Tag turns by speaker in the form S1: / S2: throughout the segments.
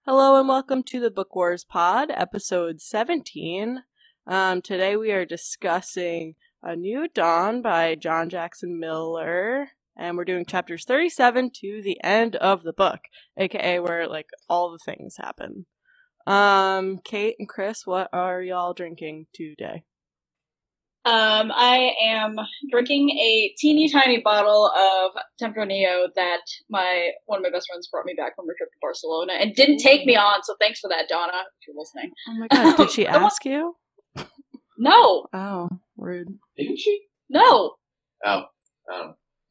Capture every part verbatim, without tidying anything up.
S1: Hello and welcome to the Book Wars Pod, episode seventeen. Um, today we are discussing A New Dawn by John Jackson Miller, and we're doing chapters thirty-seven to the end of the book, aka where like all the things happen. Um, Kate and Chris, what are y'all drinking today?
S2: Um, I am drinking a teeny tiny bottle of Tempranillo that my one of my best friends brought me back from her trip to Barcelona and didn't take me on, so thanks for that, Donna, if you're listening.
S1: Oh my god, did she ask you?
S2: No.
S1: Oh, rude.
S3: Didn't she?
S2: No.
S3: Oh. Oh.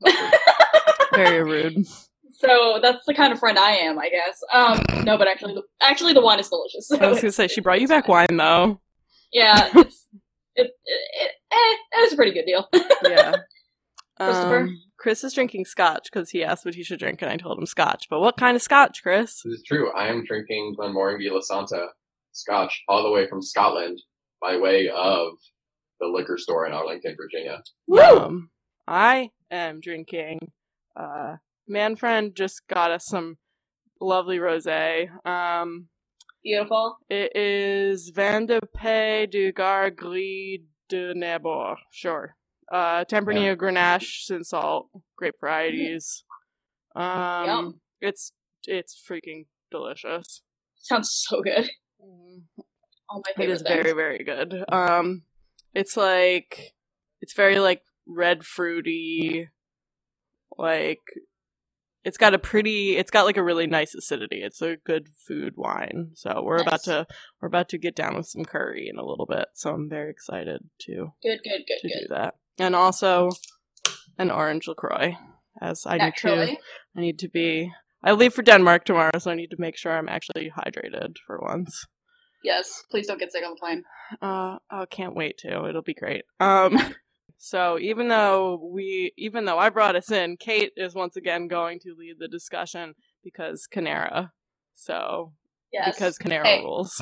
S1: Very rude.
S2: So that's the kind of friend I am, I guess. Um, no, but actually, the, actually the wine is delicious. So
S1: I was gonna say, she brought you back wine, though.
S2: Yeah, it's, it, it, it, eh, it was a pretty good deal.
S1: Yeah.
S2: Christopher?
S1: Um, Chris is drinking scotch because he asked what he should drink, and I told him scotch. But what kind of scotch, Chris?
S3: This is true. I am drinking Glenmorangie La Santa Scotch all the way from Scotland by way of the liquor store in Arlington, Virginia.
S1: Um, I am drinking. Uh, man friend just got us some lovely rosé. Um,
S2: Beautiful.
S1: it is Vin de Pays du Gard Gris de Nebor. Sure. Uh, Tempranillo,
S3: Yeah.
S1: Grenache, Sin Salt, grape varieties. Um,
S2: Yum.
S1: it's it's freaking delicious.
S2: Sounds so good. All my
S1: It
S2: favorite
S1: is
S2: things.
S1: very, very good. Um, it's like, it's very, like, red fruity, like, it's got a pretty, it's got, like, a really nice acidity. It's a good food wine. So we're about
S2: Nice.
S1: to, we're about to get down with some curry in a little bit. So I'm very excited to,
S2: Good, good, good,
S1: to
S2: good.
S1: do that. And also, an orange LaCroix, as I need to,
S2: Naturally.
S1: I need to be, I leave for Denmark tomorrow, so I need to make sure I'm actually hydrated for once.
S2: Yes, please don't get sick on the plane.
S1: Uh, oh, can't wait to. It'll be great. Um, so even though we, even though I brought us in, Kate is once again going to lead the discussion because Canara. So,
S2: Yes.
S1: because Canara
S2: Hey.
S1: rules.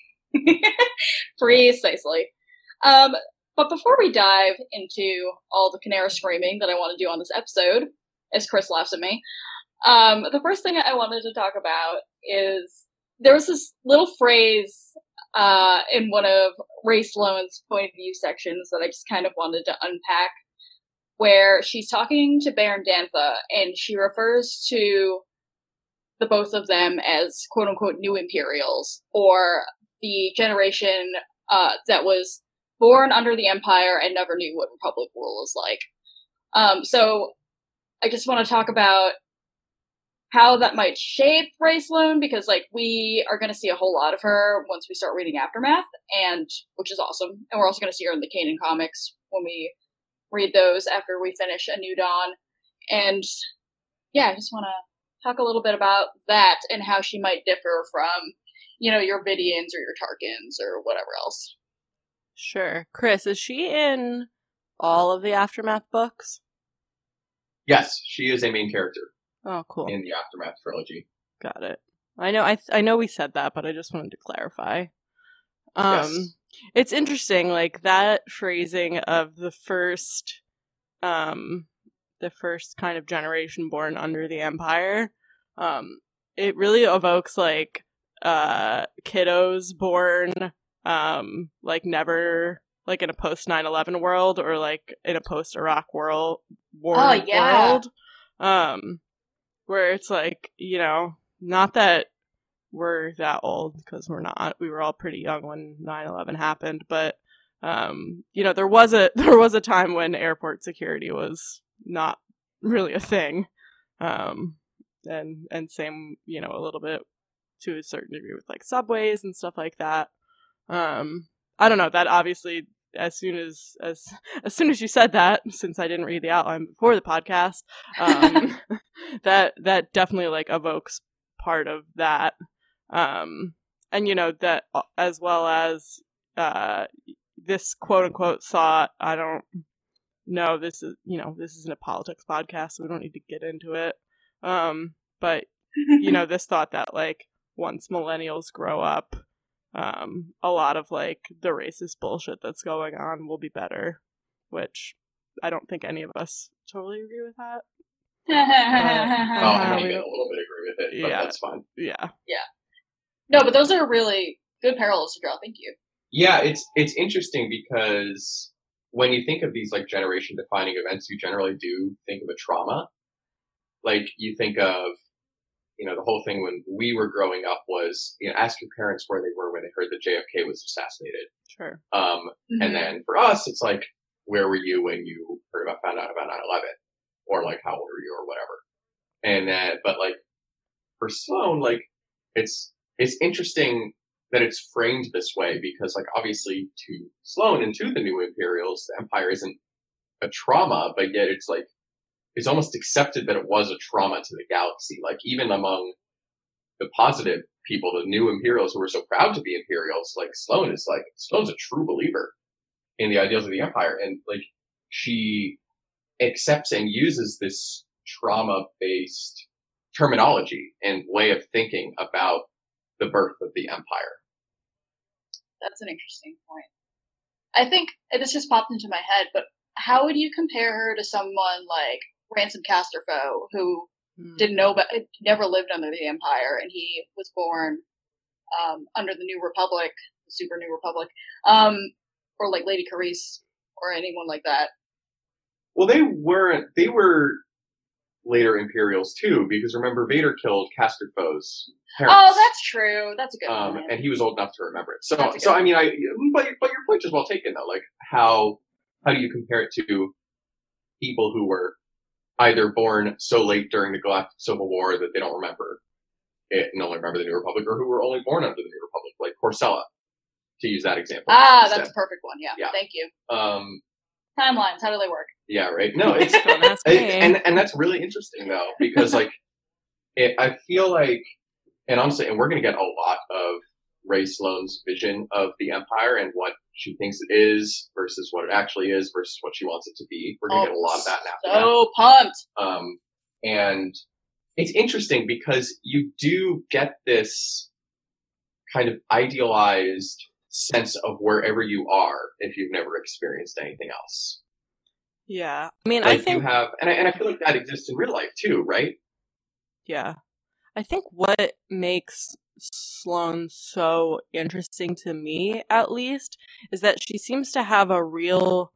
S2: Precisely. Um, but before we dive into all the Canara screaming that I want to do on this episode, as Chris laughs at me, um, the first thing I wanted to talk about is there was this little phrase uh, in one of Ray Sloane's point of view sections that I just kind of wanted to unpack, where she's talking to Baron Dantha, and she refers to the both of them as quote-unquote new Imperials, or the generation uh, that was born under the Empire and never knew what Republic rule was like. Um, so I just want to talk about how that might shape Ray Sloane, because like we are going to see a whole lot of her once we start reading Aftermath, and which is awesome. And we're also going to see her in the Kanan comics when we read those after we finish A New Dawn. And yeah, I just want to talk a little bit about that and how she might differ from, you know, your Vidians or your Tarkins or whatever else.
S1: Sure. Chris, is she in all of the Aftermath books?
S3: Yes, she is a main character
S1: Oh, cool.
S3: in the Aftermath trilogy.
S1: Got it. I know. I th- I know we said that, but I just wanted to clarify. Um,
S3: Yes.
S1: It's interesting, like that phrasing of the first, um, the first kind of generation born under the Empire. Um, it really evokes like uh kiddos born, um, like never like in a post nine eleven world or like in a post Iraq world war
S2: Oh, yeah.
S1: world. Um. Where it's like, you know, not that we're that old, because we're not. We were all pretty young when nine eleven happened, but, um, you know, there was a there was a time when airport security was not really a thing. Um, and, and same, you know, a little bit to a certain degree with, like, subways and stuff like that. Um, I don't know, that obviously... As soon as as as soon as you said that, since I didn't read the outline before the podcast, um, that that definitely like evokes part of that, um, and you know that as well as uh, this quote unquote thought. I don't know. This is you know this isn't a politics podcast, so we don't need to get into it. Um, but you know this thought that like once millennials grow up. Um, a lot of, like, the racist bullshit that's going on will be better, which I don't think any of us totally agree with that.
S3: Well, I
S1: Uh,
S3: may
S1: we
S3: even
S1: don't-
S3: a little bit agree with it, but
S1: Yeah.
S3: that's fine.
S1: Yeah.
S2: No, but those are really good parallels to draw. Thank you.
S3: Yeah, it's it's interesting because when you think of these like generation defining events, you generally do think of a trauma. Like you think of, you know, the whole thing when we were growing up was, you know, ask your parents where they were when they heard that J F K was assassinated.
S1: Sure.
S3: Um,
S2: Mhm.
S3: and then for us, it's like, where were you when you heard about, found out about nine eleven? Or like, how old were you or whatever? And then, but like, for Sloane, like, it's, it's interesting that it's framed this way because like, obviously to Sloane and to the new Imperials, the Empire isn't a trauma, but yet it's like, it's almost accepted that it was a trauma to the galaxy. Like even among the positive people, the new Imperials who were so proud to be Imperials, like Sloane is like, Sloane's a true believer in the ideals of the Empire. And like she accepts and uses this trauma-based terminology and way of thinking about the birth of the Empire.
S2: That's an interesting point. I think this just popped into my head, but how would you compare her to someone like Ransom Casterfoe, who
S1: Hmm.
S2: didn't know, but never lived under the Empire, and he was born um, under the New Republic, the Super New Republic, um, or like Lady Carice, or anyone like that?
S3: Well, they weren't, they were later Imperials too, because remember Vader killed Casterfoe's parents.
S2: Oh, that's true. That's a good
S3: Um,
S2: point.
S3: and he was old enough to remember it. So,
S2: That's a
S3: so
S2: good
S3: I mean, I, but, but your point is well taken though. Like, how, how do you compare it to people who were either born so late during the Galactic Civil War that they don't remember it and only remember the New Republic, or who were only born under the New Republic, like Porcella, to use that example.
S2: Ah,
S3: instead.
S2: that's a perfect one. Yeah,
S3: Yeah.
S2: Thank you.
S3: Um,
S2: Timelines, how do they work?
S3: yeah, right. No, it's,
S1: Don't ask me.
S3: and, and that's really interesting though, because like, it, I feel like, and honestly, and we're going to get a lot of Ray Sloane's vision of the Empire and what she thinks it is versus what it actually is versus what she wants it to be. We're going to
S2: Oh,
S3: get a lot of that in after
S2: So pumped.
S3: Um, and it's interesting because you do get this kind of idealized sense of wherever you are if you've never experienced anything else.
S1: Yeah. I mean,
S3: Like
S1: I think
S3: you have, and I, and I feel like that exists in real life too, right?
S1: Yeah. I think what makes Sloane so interesting to me, at least, is that she seems to have a real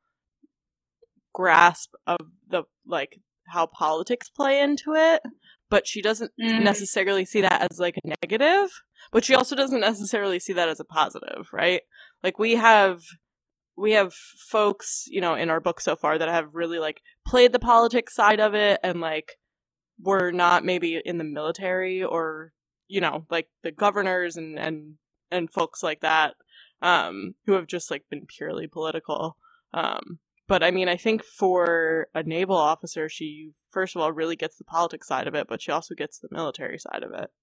S1: grasp of the, like, how politics play into it, but she doesn't
S2: Mm.
S1: necessarily see that as, like, a negative, but she also doesn't necessarily see that as a positive, right? Like, we have, we have folks, you know, in our book so far that have really, like, played the politics side of it and, like, were not maybe in the military or, you know, like the governors and, and, and folks like that, um, who have just like been purely political. Um, but I mean, I think for a naval officer, she first of all really gets the politics side of it, but she also gets the military side of it.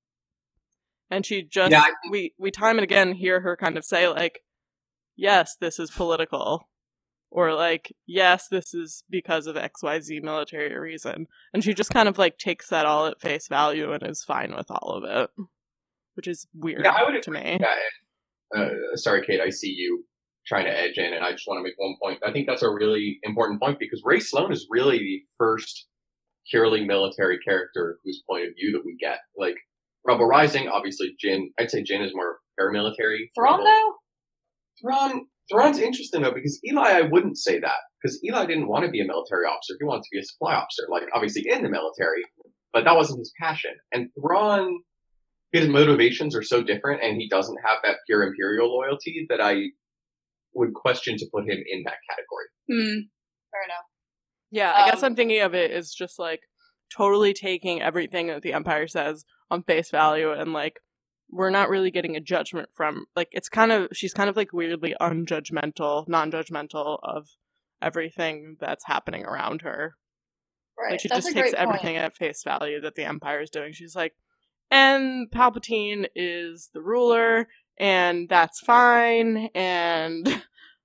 S1: And she just,
S3: Yeah, I
S1: we, we time and again hear her kind of say like, yes, this is political. Or like, yes, this is because of X Y Z military reason. And she just kind of like takes that all at face value and is fine with all of it. Which is weird
S3: Yeah, I would
S1: to
S3: agree
S1: me.
S3: with that. Uh, sorry, Kate, I see you trying to edge in, and I just want to make one point. I think that's a really important point because Ray Sloane is really the first purely military character whose point of view that we get. Like, Rebel Rising, obviously, Jyn, I'd say Jyn is more paramilitary.
S2: Thrawn,
S3: Rebel.
S2: though?
S3: Thrawn, Thrawn's interesting though, because Eli, I wouldn't say that. Because Eli didn't want to be a military officer. He wanted to be a supply officer, like, obviously in the military, but that wasn't his passion. And Thrawn, his motivations are so different, and he doesn't have that pure Imperial loyalty that I would question to put him in that category.
S2: Hmm. Fair enough.
S1: Yeah, I guess
S2: Um,
S1: I'm thinking of it as just like totally taking everything that the Empire says on face value and like we're not really getting a judgment from, like, it's kind of, she's kind of like weirdly unjudgmental, non-judgmental of everything that's happening around her.
S2: Right.
S1: Like she
S2: That's
S1: just
S2: a
S1: takes
S2: great
S1: everything
S2: point.
S1: at face value that the Empire is doing. She's like, and Palpatine is the ruler, and that's fine, and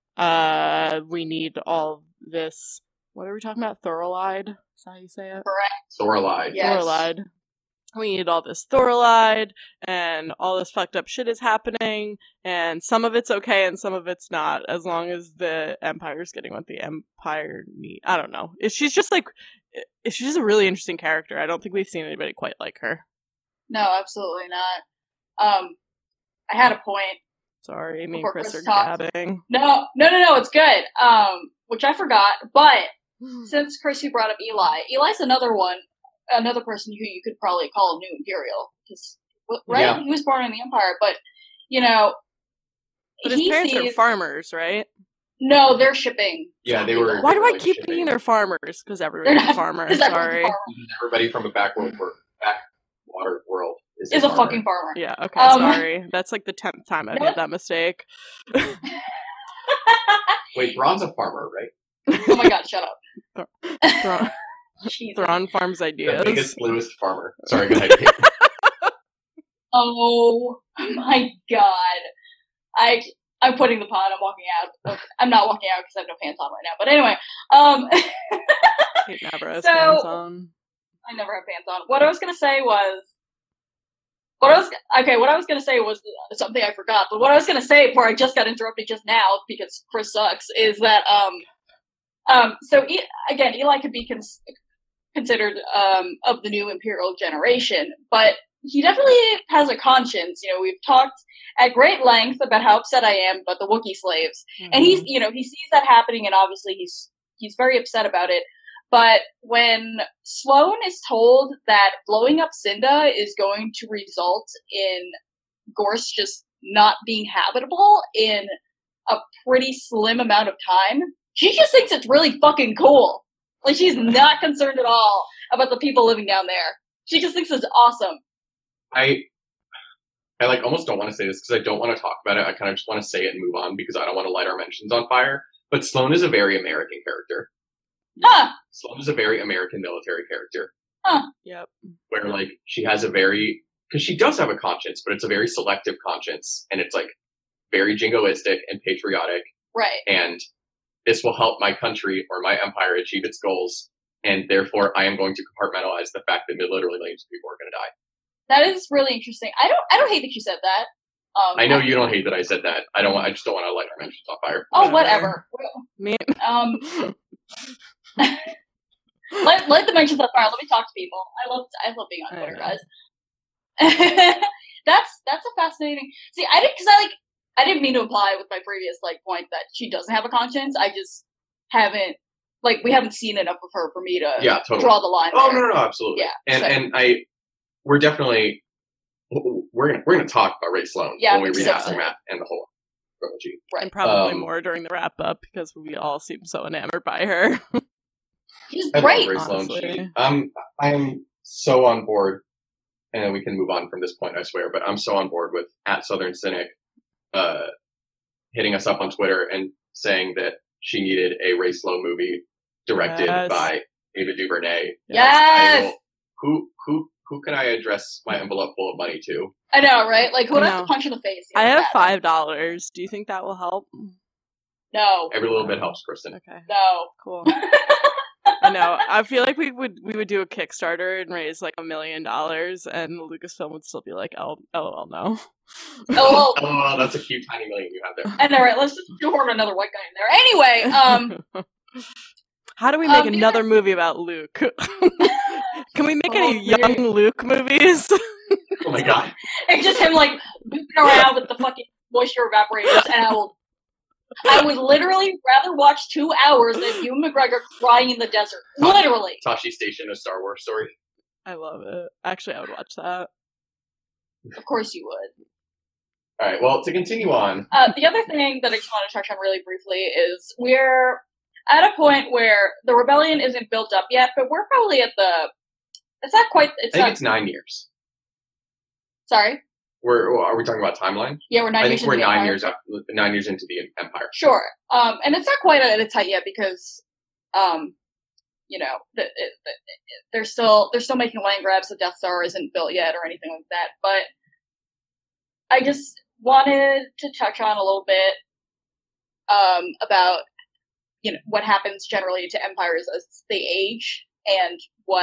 S1: uh, we need all this, what are we talking about? Thorolide? Is that how you say it?
S2: Correct.
S3: Thorolide.
S2: Yes.
S1: Thorolide. We need all this Thorolide, and all this fucked up shit is happening, and some of it's okay and some of it's not, as long as the Empire's getting what the Empire need. I don't know. If she's just like, if she's just a really interesting character. I don't think we've seen anybody quite like her.
S2: No, absolutely not. Um, I had a point.
S1: Sorry, me and
S2: Before
S1: Chris,
S2: Chris
S1: are
S2: talked.
S1: gabbing.
S2: No, no, no, no, it's good. Um, which I forgot. But since Chris, you brought up Eli, Eli's another one, another person who you could probably call a new Imperial. Because, right?
S3: Yeah.
S2: He was born in the Empire, but, you know,
S1: But his
S2: he
S1: parents
S2: sees...
S1: are farmers, right?
S2: No, they're shipping.
S3: Yeah, they were.
S1: Why
S3: they
S1: do
S3: were,
S1: I
S3: like,
S1: keep
S3: shipping.
S1: thinking they're farmers? Because
S2: They're
S1: everybody's a
S2: not-
S1: farmer.
S2: 'cause everyone's a
S1: Sorry.
S2: farmer.
S3: Everybody from a backwater backwater world is,
S2: Is a fucking farmer.
S1: Yeah, okay,
S2: Um,
S1: sorry. That's like the tenth time I've
S2: No.
S1: made that mistake.
S3: Wait, Thrawn's a farmer, right?
S2: Oh my god, shut up.
S1: Thrawn,
S2: Jesus.
S1: Thrawn farms
S3: The
S1: ideas.
S3: biggest, bluest farmer. Sorry, go ahead. Kate.
S2: Oh my god. I, I'm putting the pod, I'm walking out. I'm not walking out because I have no pants on right now. But anyway, um...
S1: Kate never has
S2: So-
S1: pants on.
S2: I never have pants on. What I was gonna say was... What I was... Okay, what I was gonna say was something I forgot. But what I was gonna say before I just got interrupted just now, because Chris sucks, is that, um... Um, so, e- again, Eli could be cons- considered, um, of the new Imperial generation, but he definitely has a conscience. You know, we've talked at great length about how upset I am about the Wookiee slaves.
S1: Mm-hmm.
S2: And he's, you know, he sees that happening, and obviously he's he's very upset about it. But when Sloane is told that blowing up Cinda is going to result in Gorse just not being habitable in a pretty slim amount of time, she just thinks it's really fucking cool. Like, she's not concerned at all about the people living down there. She just thinks it's awesome.
S3: I, I like almost don't want to say this because I don't want to talk about it. I kind of just want to say it and move on because I don't want to light our mentions on fire. But Sloane is a very American character.
S2: Huh.
S3: Sloane is a very American military character.
S1: Yep.
S3: Where, like, she has a very... Because she does have a conscience, but it's a very selective conscience. And it's, like, very jingoistic and patriotic.
S2: Right.
S3: And this will help my country or my empire achieve its goals. And therefore, I am going to compartmentalize the fact that literally millions of people are going to die.
S2: That is really interesting. I don't I don't hate that you said that. Um,
S3: I know you don't hate that I said that. I don't want. I just don't want to light our mentions on fire.
S2: Oh,
S1: Whatever.
S2: whatever.
S1: Me.
S2: Um, let let the mentions on fire. Let me talk to people. I love I love being on
S1: I
S2: Twitter,
S1: know.
S2: guys. that's that's a fascinating. See, I didn't because I like I didn't mean to imply with my previous like point that she doesn't have a conscience. I just haven't like we haven't seen enough of her for me to
S3: Yeah, totally.
S2: draw the line.
S3: Oh
S2: there.
S3: no, no, no, absolutely.
S2: Yeah,
S3: and
S2: so-
S3: and I, we're definitely we're gonna we're gonna talk about Ray Sloane
S2: Yeah,
S3: when we read
S2: so-
S3: Aftermath and the whole trilogy.
S2: Right.
S1: And probably
S3: Um,
S1: more during the wrap up because we all seem so enamored by her.
S2: She's
S3: I
S2: great.
S3: love Ray Sloane.
S1: honestly.
S3: She, um, I am so on board, and then we can move on from this point, I swear. But I'm so on board with at Southern Cynic, uh, hitting us up on Twitter and saying that she needed a Ray Sloane movie directed
S1: Yes.
S3: by Ava DuVernay.
S2: Yes.
S3: I will, who who who can I address my envelope full of money to?
S2: I know, right? Like, who would
S1: I
S2: I have
S1: know.
S2: to punch in the face?
S1: I
S2: Yeah,
S1: have
S2: that.
S1: five dollars. Do you think that will help?
S2: No,
S3: Every little bit helps, Kristen.
S1: Okay,
S2: no.
S1: cool. I know. I feel like we would we would do a Kickstarter and raise like a million dollars, and Lucasfilm would still be like, "Oh, lol, no."
S2: Oh, well,
S3: Oh, well, that's a cute tiny million you have there.
S2: I know, right? Let's just shoehorn another white guy in there. Anyway, um,
S1: How do we make
S2: Um,
S1: another movie about Luke? Can we make any
S2: Oh,
S1: young Luke movies?
S3: Oh my god.
S2: it's just him like moving around with the fucking moisture evaporators, and I will, I would literally rather watch two hours than Ewan McGregor crying in the desert. Literally.
S3: Tashi Station, a Star Wars story.
S1: I love it. Actually, I would watch that.
S2: Of course you would.
S3: All right. Well, to continue on,
S2: Uh, the other thing that I just want to touch on really briefly is we're at a point where the rebellion isn't built up yet, but we're probably at the. It's not quite. It's
S3: I think
S2: not.
S3: it's nine years.
S2: Sorry.
S3: We're are we talking about timeline?
S2: Yeah, we're nine
S3: I
S2: years
S3: think we're
S2: into the
S3: nine
S2: Empire.
S3: years after, nine years into the Empire.
S2: Sure. Um, and it's not quite at its height yet because, um, you know, the, it, the, it, they're still they're still making land grabs. The Death Star isn't built yet or anything like that. But I just wanted to touch on a little bit um, about you know what happens generally to empires as they age and what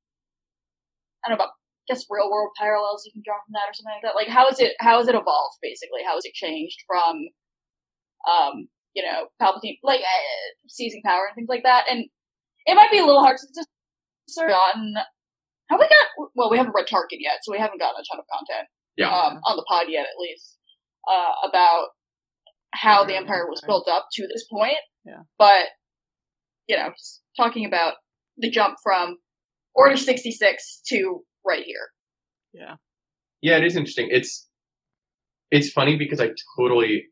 S2: I don't know about. I guess real world parallels you can draw from that or something like that. Like how is it how is it evolved basically? How has it changed from um, you know, Palpatine like uh, seizing power and things like that? And it might be a little hard to just sort of gotten have we got well, we haven't read Tarkin yet, so we haven't gotten a ton of content.
S3: Yeah.
S2: Um, on the pod yet at least. uh, about how the Empire was built up to this point.
S1: Yeah.
S2: But, you know, just talking about the jump from Order sixty-six to right here.
S1: Yeah.
S3: Yeah, it is interesting. It's it's funny because I totally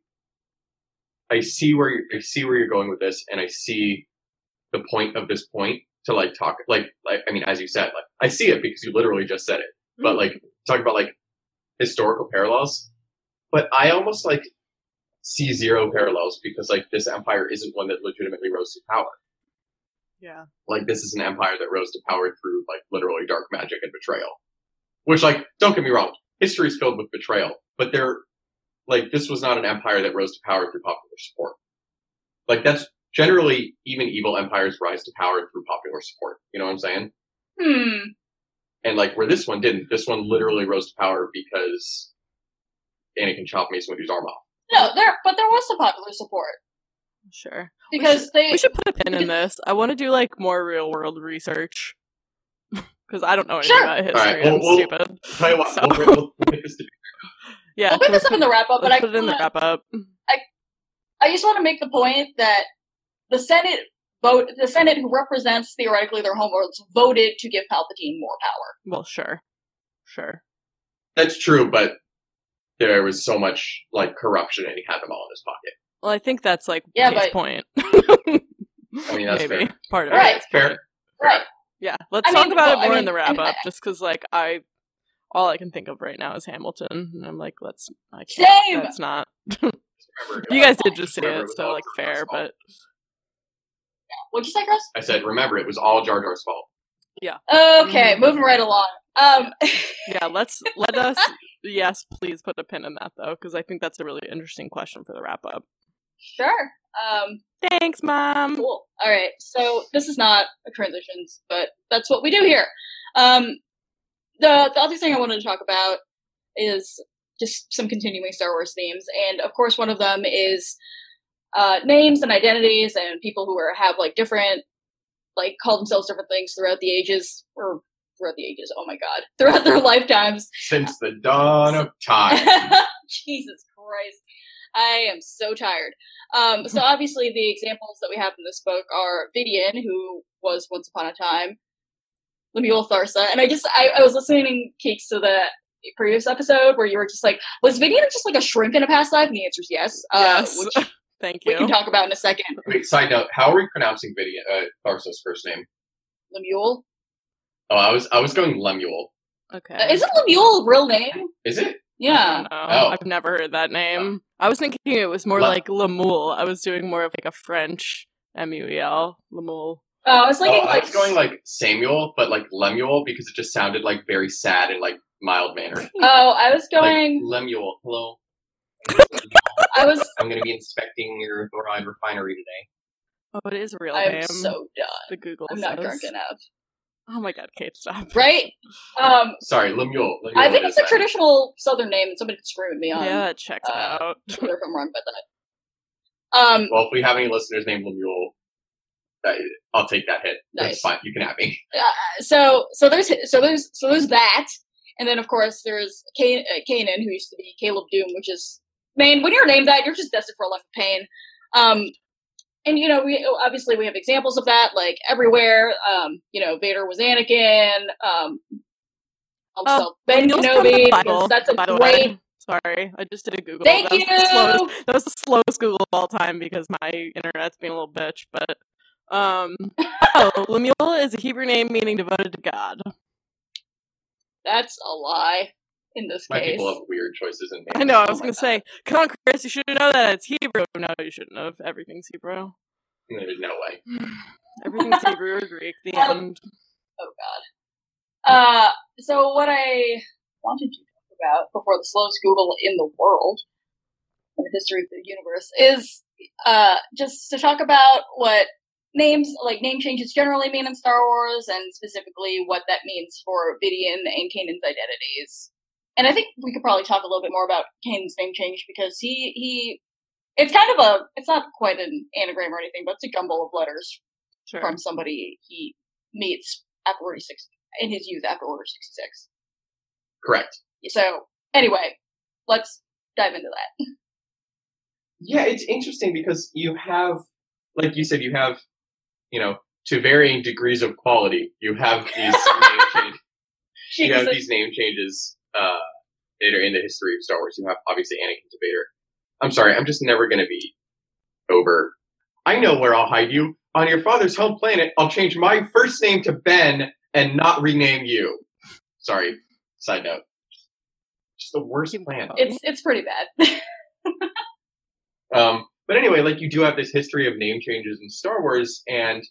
S3: I see where you're, I see where you're going with this, and I see the point of this point to like talk like like I mean, as you said, like I see it because you literally just said it. Mm-hmm. But like talk about like historical parallels. But I almost like see zero parallels because like this empire isn't one that legitimately rose to power.
S1: Yeah.
S3: Like this is an empire that rose to power through like literally dark magic and betrayal. Which like, don't get me wrong, history is filled with betrayal, but they're like this was not an empire that rose to power through popular support. Like that's generally even evil empires rise to power through popular support. You know what I'm saying?
S2: Hmm.
S3: And like where this one didn't, this one literally rose to power because Anakin chopped Mace Windu's arm off.
S2: No, there, but there was some popular support.
S1: Sure.
S2: Because
S1: we should,
S2: they
S1: we should put a pin in this. I want to do like more real world research because I don't know anything
S2: sure.
S1: about history.
S3: Right, we'll,
S1: I'm
S3: we'll,
S1: stupid.
S3: Tell you what,
S1: So.
S3: we'll, we'll, we'll make this to
S1: yeah,
S2: we'll put this
S1: put,
S2: up in the wrap up. But I
S1: put it in the wrap up.
S2: I, I just want to make the point that the Senate vote, the Senate, who represents theoretically their homeworlds, voted to give Palpatine more power.
S1: Well, sure, sure.
S3: That's true, but there was so much like corruption, and he had them all in his pocket.
S1: Well, I think that's like
S2: yeah,
S1: Kate's
S2: but,
S1: point.
S3: I mean, that's
S1: Maybe
S3: fair.
S1: part of
S2: right.
S1: it.
S3: Fair.
S2: Right.
S1: Yeah, let's
S2: I
S1: talk
S2: mean,
S1: about
S2: well,
S1: it more
S2: I mean,
S1: in the wrap
S2: I mean,
S1: up, just because like I, all I can think of right now is Hamilton, and I'm like, let's. I can't.
S2: Same.
S1: That's not.
S3: Remember,
S1: You guys did just
S3: just
S1: say
S3: remember
S1: it,
S3: was
S1: so
S3: all
S1: like
S3: Jar Jar's
S1: fair,
S3: fault.
S1: but
S2: What'd you say, Chris?
S3: I said, remember, it was all Jar Jar's fault.
S1: yeah.
S2: Okay,
S1: Mhm.
S2: moving right along. Um,
S1: Yeah, let's let us. Yes, please put a pin in that though, because I think that's a really interesting question for the wrap up.
S2: sure. Um,
S1: Thanks, Mom.
S2: cool. All right. So this is not a transitions, but that's what we do here. Um, the the other thing I wanted to talk about is just some continuing Star Wars themes, and of course, one of them is uh, names and identities, and people who are have like different, like call themselves different things throughout the ages, or throughout the ages. Oh my God, throughout their lifetimes.
S3: Since the dawn of time.
S2: Jesus Christ. I am so tired. Um, so obviously the examples that we have in this book are Vidian, who was once upon a time Lemuel Tharsa. And I just, I, I was listening, Keeks, to the previous episode where you were just like, was Vidian just like a shrimp in a past life? And the answer is yes.
S1: Yes.
S2: Uh, which
S1: Thank
S2: we
S1: you.
S2: can talk about in a second.
S3: Wait, side note, how are we pronouncing Vidian, uh, Tharsa's first name?
S2: Lemuel?
S3: Oh, I was I was going Lemuel.
S1: Okay.
S2: Uh, isn't Lemuel a real name?
S3: Is it?
S1: I
S2: Yeah.
S1: don't know.
S3: Oh.
S1: I've never heard that name. I was thinking it was more
S3: Le-
S1: like Lemuel. I was doing more of like a French M U E L. Lemuel.
S2: Oh, I was
S3: Oh,
S2: thinking
S3: I
S2: like
S3: was going like Samuel, but like Lemuel because it just sounded like very sad and like mild mannered.
S2: Oh, I was
S3: Like
S2: going.
S3: Lemuel, hello.
S2: I was.
S3: I'm going to be inspecting your Thoride refinery today.
S1: Oh, it is a real
S2: I'm
S1: name.
S2: so done.
S1: The Google
S2: I'm not
S1: says.
S2: drunk enough.
S1: Oh my God, Kate, stop.
S2: Right? Um,
S3: Sorry, Lemuel. Lemuel
S2: I think
S3: is
S2: it's a
S3: that.
S2: traditional Southern name, and somebody can scream at me on
S1: Yeah, that checks
S2: uh,
S1: out.
S2: Twitter if I'm wrong about that. Um,
S3: Well, if we have any listeners named Lemuel, that, I'll take that hit. That's
S2: Nice.
S3: fine. You can have me.
S2: uh, so so there's so there's so there's that, and then of course there's Can- uh, Kanan, who used to be Caleb Doom, which is man, when you're named that, you're just destined for a life of pain. Um, and you know, we obviously we have examples of that like everywhere. Um, you know, Vader was Anakin. Um,
S1: Oh,
S2: Ben
S1: Neil's from the
S2: Kenobi.
S1: Bible,
S2: because That's a
S1: by the
S2: great.
S1: way. Sorry, I just did a Google.
S2: Thank
S1: that was
S2: you.
S1: The slowest, that was the slowest Google of all time because my internet's being a little bitch. But um, oh, Lemuel is a Hebrew name meaning devoted to God.
S2: That's a lie in this
S3: My
S2: case.
S3: people have weird choices in names.
S1: I know. I
S2: Oh
S1: was
S2: my
S1: gonna
S2: God.
S1: say, come on, Chris, you should know that it's Hebrew. No, you shouldn't have. Everything's Hebrew.
S3: There's no way.
S1: Everything's Hebrew or Greek. The
S2: Um,
S1: end.
S2: Oh God. Uh, so what I wanted to talk about before the slowest Google in the world, in the history of the universe, is uh just to talk about what names, like name changes, generally mean in Star Wars, and specifically what that means for Vidian and Kanan's identities. And I think we could probably talk a little bit more about Kanan's name change because he he. It's kind of a. It's not quite an anagram or anything, but it's a jumble of letters
S1: Sure.
S2: from somebody he meets after Order six in his youth after Order sixty-six.
S3: Correct.
S2: So anyway, let's dive into that.
S3: Yeah, it's interesting because you have, like you said, you have, you know, to varying degrees of quality, you have these name changes. You have these name changes uh, that are in the history of Star Wars. You have, obviously, Anakin to Vader. I'm sorry, I'm just never going to be over. I know where I'll hide you. On your father's home planet, I'll change my first name to Ben and not rename you. Sorry, side note. Just the worst plan.
S2: It's it's pretty bad.
S3: um, but anyway, like, you do have this history of name changes in Star Wars, and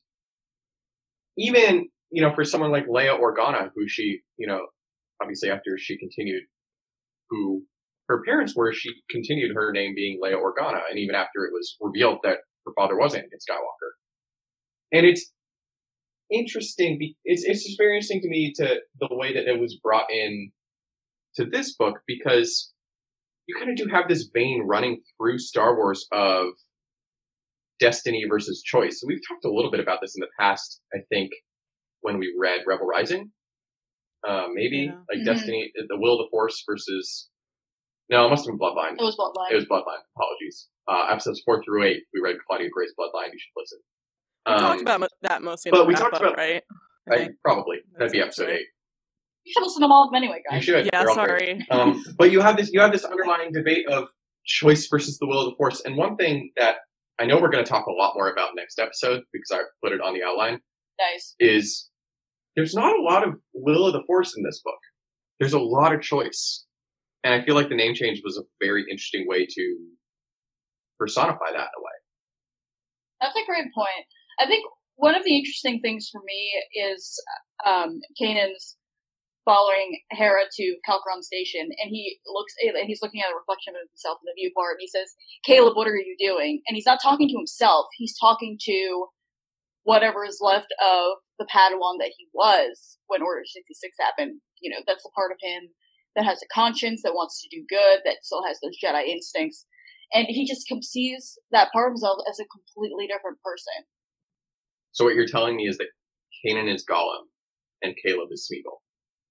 S3: even, you know, for someone like Leia Organa, who she, you know, obviously after she continued, who her parents were, she continued her name being Leia Organa, and even after it was revealed that her father was Anakin Skywalker. And it's interesting, it's, it's just very interesting to me to the way that it was brought in to this book, because you kind of do have this vein running through Star Wars of destiny versus choice. So we've talked a little bit about this in the past, I think, when we read Rebel Rising. Uh, maybe,
S1: yeah.
S3: like
S2: mm-hmm.
S3: Destiny, the will of the Force versus... No, it must have been Bloodline.
S2: It was Bloodline.
S3: It was Bloodline. Apologies. Uh, episodes four through eight, we read Claudia Gray's Bloodline. You should listen.
S1: We
S3: um,
S1: talked about that mostly in
S3: but
S1: the
S3: we
S1: wrap
S3: talked
S1: up,
S3: about,
S1: right?
S3: I I, probably. That'd be
S1: That's
S3: episode
S1: right.
S3: eight.
S2: You should listen to all of them anyway, guys.
S3: You should.
S1: Yeah,
S3: They're all
S1: sorry.
S3: great. Um, but you have this you have this underlying debate of choice versus the will of the Force. And one thing that I know we're going to talk a lot more about next episode, because I put it on the outline,
S2: Nice.
S3: is there's not a lot of will of the Force in this book. There's a lot of choice. And I feel like the name change was a very interesting way to personify that in a way.
S2: That's a great point. I think one of the interesting things for me is um, Kanan's following Hera to Calcron Station, and he looks, and he's looking at a reflection of himself in the viewport, and he says, "Caleb, what are you doing?" And he's not talking to himself; he's talking to whatever is left of the Padawan that he was when Order sixty-six happened. You know, that's the part of him that has a conscience, that wants to do good, that still has those Jedi instincts, and he just sees that part of himself as a completely different person.
S3: So what you're telling me is that Kanan is Gollum and Caleb is Smeagol.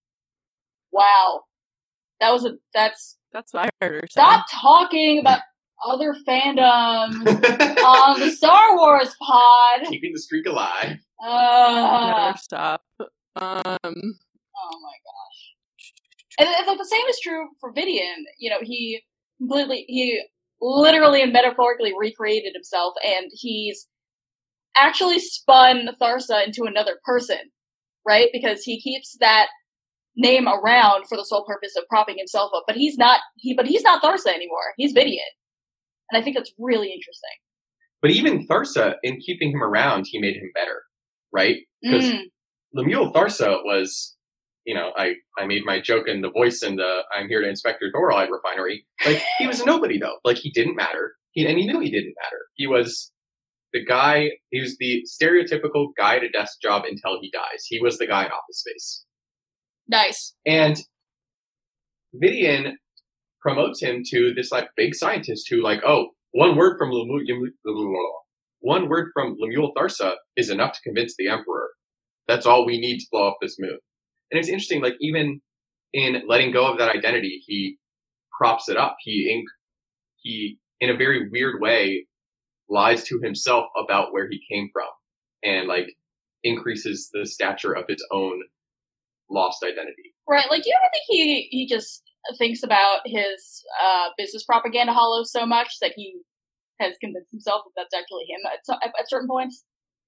S2: Wow. That was a, that's,
S1: That's what I heard her say.
S2: stop talking about other fandoms on the Star Wars pod.
S3: Keeping the streak alive.
S2: Uh,
S1: Never stop. Um,
S2: oh my gosh. And, and like the same is true for Vidian. You know, he completely, he literally and metaphorically recreated himself, and he's actually spun Tharsa into another person, right? Because he keeps that name around for the sole purpose of propping himself up. But he's not he but he's not Tharsa anymore. He's Vidian. And I think that's really interesting.
S3: But even Tharsa, in keeping him around, he made him better, right? Because
S2: Mm.
S3: Lemuel Tharsa was, you know, I, I made my joke in the voice in the I'm here to inspect your Thorolite refinery. Like, he was a nobody, though. Like, he didn't matter. He, and he knew he didn't matter. He was the guy, he was the stereotypical guy at a desk job until he dies. He was the guy in Office Space.
S2: Nice.
S3: And Vidian promotes him to this, like, big scientist who, like, oh, one word from Lemuel, one word from Lemuel Tharsa is enough to convince the Emperor. That's all we need to blow up this moon. And it's interesting, like, even in letting go of that identity, he props it up. He, in, he, in a very weird way, lies to himself about where he came from and, like, increases the stature of his own lost identity.
S2: Right. Like, do you ever think he, he just thinks about his uh, business propaganda hollow so much that he has convinced himself that that's actually him at, so, at, at certain points?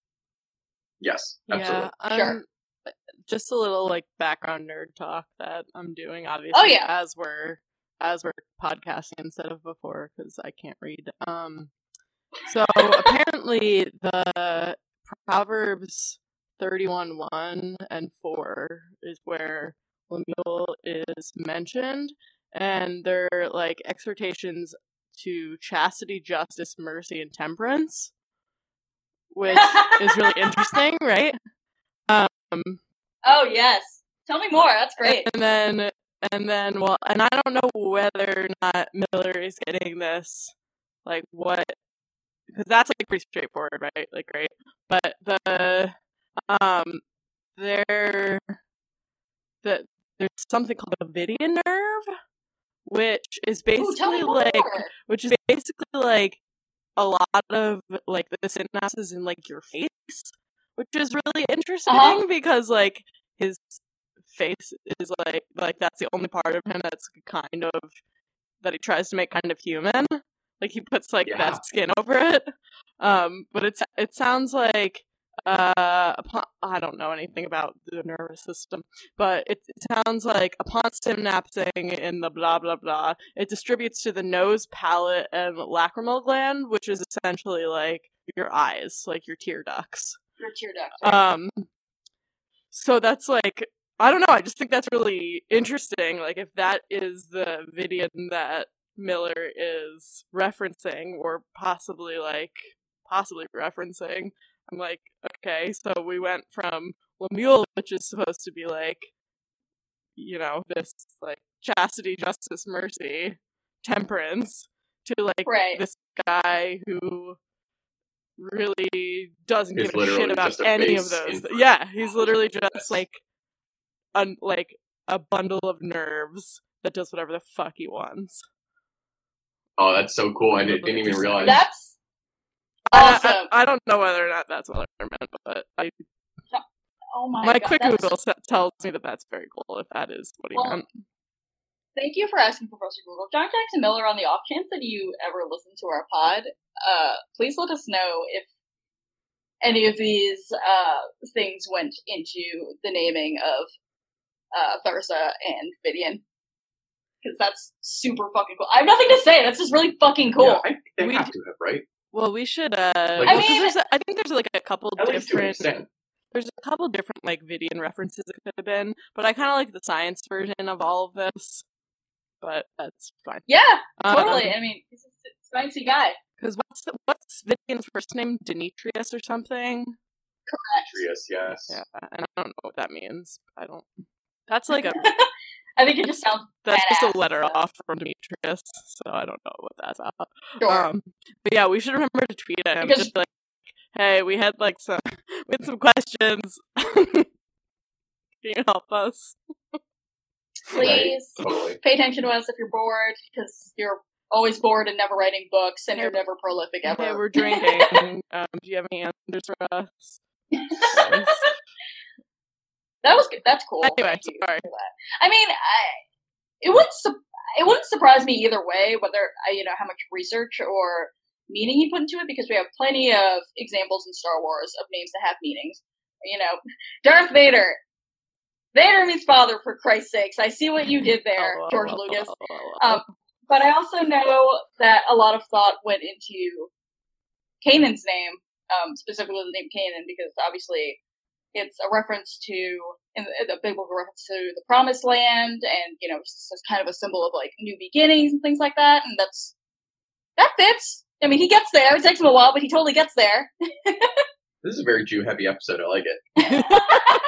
S3: Yes, absolutely.
S1: Yeah, um,
S2: Sure.
S1: just a little like background nerd talk that I'm doing, obviously,
S2: Oh, yeah.
S1: as we're as we're podcasting instead of before because I can't read. Um, so apparently the Proverbs thirty-one one and four is where Lemuel is mentioned, and they're like exhortations to chastity, justice, mercy, and temperance, which is really interesting, right? Um,
S2: Oh, yes. Tell me more. That's great.
S1: and then, and then, well, and I don't know whether or not Miller is getting this, like, what, because that's, like, pretty straightforward, right? Like, right? But the, um, there, the, there's something called the Vidian nerve, which is
S2: Ooh, tell me
S1: basically
S2: more.
S1: like, which is basically like a lot of like the synapses in like your face, which is really interesting
S2: Uh-huh.
S1: because like his face is like like that's the only part of him that's kind of that he tries to make kind of human. Like he puts like
S3: Yeah.
S1: that skin over it. Um, but it's it sounds like uh upon, I don't know anything about the nervous system, but it, it sounds like upon synapsing in the blah blah blah, it distributes to the nose, palate, and lacrimal gland, which is essentially like your eyes, like your tear ducts.
S2: Your tear ducts. Right?
S1: Um, so that's like I don't know. I just think that's really interesting. Like if that is the Vidian that Miller is referencing, or possibly like possibly referencing. I'm like, okay, so we went from Lemuel, which is supposed to be like, you know, this like chastity, justice, mercy, temperance, to like
S2: Right.
S1: this guy who really doesn't
S3: He's
S1: give a shit
S3: literally
S1: about
S3: just a
S1: any of
S3: face
S1: those.
S3: in-
S1: Yeah, he's literally just
S3: Yes.
S1: like, un- like a bundle of nerves that does whatever the fuck he wants.
S3: Oh, that's so cool. I didn't, didn't even realize.
S2: That's
S1: I-
S2: awesome.
S1: I, I don't know whether or not that's what I meant, but I,
S2: oh my,
S1: my
S2: god.
S1: quick
S2: that's-
S1: Google se- tells me that that's very cool, if that is what he
S2: Well,
S1: meant.
S2: Thank you for asking, Professor Google. John Jackson Miller, on the off chance that you ever listen to our pod, uh, please let us know if any of these uh, things went into the naming of uh, Thursa and Vidian. Because that's super fucking cool. I have nothing to say. That's just really fucking cool.
S3: Yeah, I think they
S1: We
S3: have
S1: d-
S3: to have, right?
S1: Well, we should, uh,
S3: Like-
S1: well,
S2: I
S1: 'cause
S2: mean-
S1: there's a, I think there's like a couple
S3: At least to an
S1: different,
S3: extent.
S1: there's a couple different like Vidian references it could have been, but I kind of like the science version of all of this, but that's fine.
S2: Yeah,
S1: Um,
S2: totally. I mean, he's a sciencey guy.
S1: Because what's the, what's Vidian's first name? Demetrius or something?
S3: Trius, yes.
S1: Yeah, and I don't know what that means. I don't. That's like a
S2: I think it just sounds
S1: that's just
S2: badass,
S1: a letter
S2: so-
S1: off from Demetrius, so I don't know what that's about.
S2: Sure.
S1: Um, but yeah, we should remember to tweet at him.
S2: Because-
S1: Just like, hey, we had like some we had some questions. Can you help us?
S2: Please
S3: Right, totally.
S2: pay attention to us if you're bored, because you're always bored and never writing books, and you're never prolific ever.
S1: Hey, we're drinking. um, do you have any answers for us? Nice.
S2: That was good. That's cool.
S1: Anyway,
S2: Thank you
S1: sorry.
S2: for that. I mean, I, it wouldn't su- it wouldn't surprise me either way, whether I, you know, how much research or meaning he put into it, because we have plenty of examples in Star Wars of names that have meanings. You know, Darth Vader. Vader means father, for Christ's sakes. I see what you did there,
S1: Oh,
S2: George
S1: oh,
S2: Lucas.
S1: oh, oh, oh.
S2: Um, but I also know that a lot of thought went into Kanan's name, um, specifically the name Kanan, because obviously it's a reference to, in the, a biblical reference to the Promised Land, and, you know, it's just kind of a symbol of, like, new beginnings and things like that, and that's, that fits. I mean, he gets there. It takes him a while, but he totally gets there.
S3: This is a very Jew-heavy episode. I like it.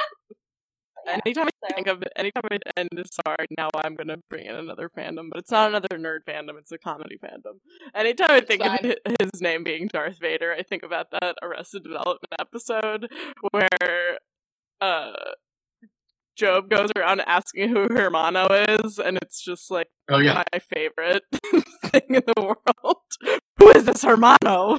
S1: Anytime I
S2: So-
S1: think of it, anytime I end this, sorry, now I'm gonna bring in another fandom, but it's not another nerd fandom, it's a comedy fandom. Anytime I think
S2: fine.
S1: of hi- his name being Darth Vader, I think about that Arrested Development episode where uh, Job goes around asking who Hermano is, and it's just like
S3: Oh, yeah.
S1: my favorite thing in the world. Who is this Hermano?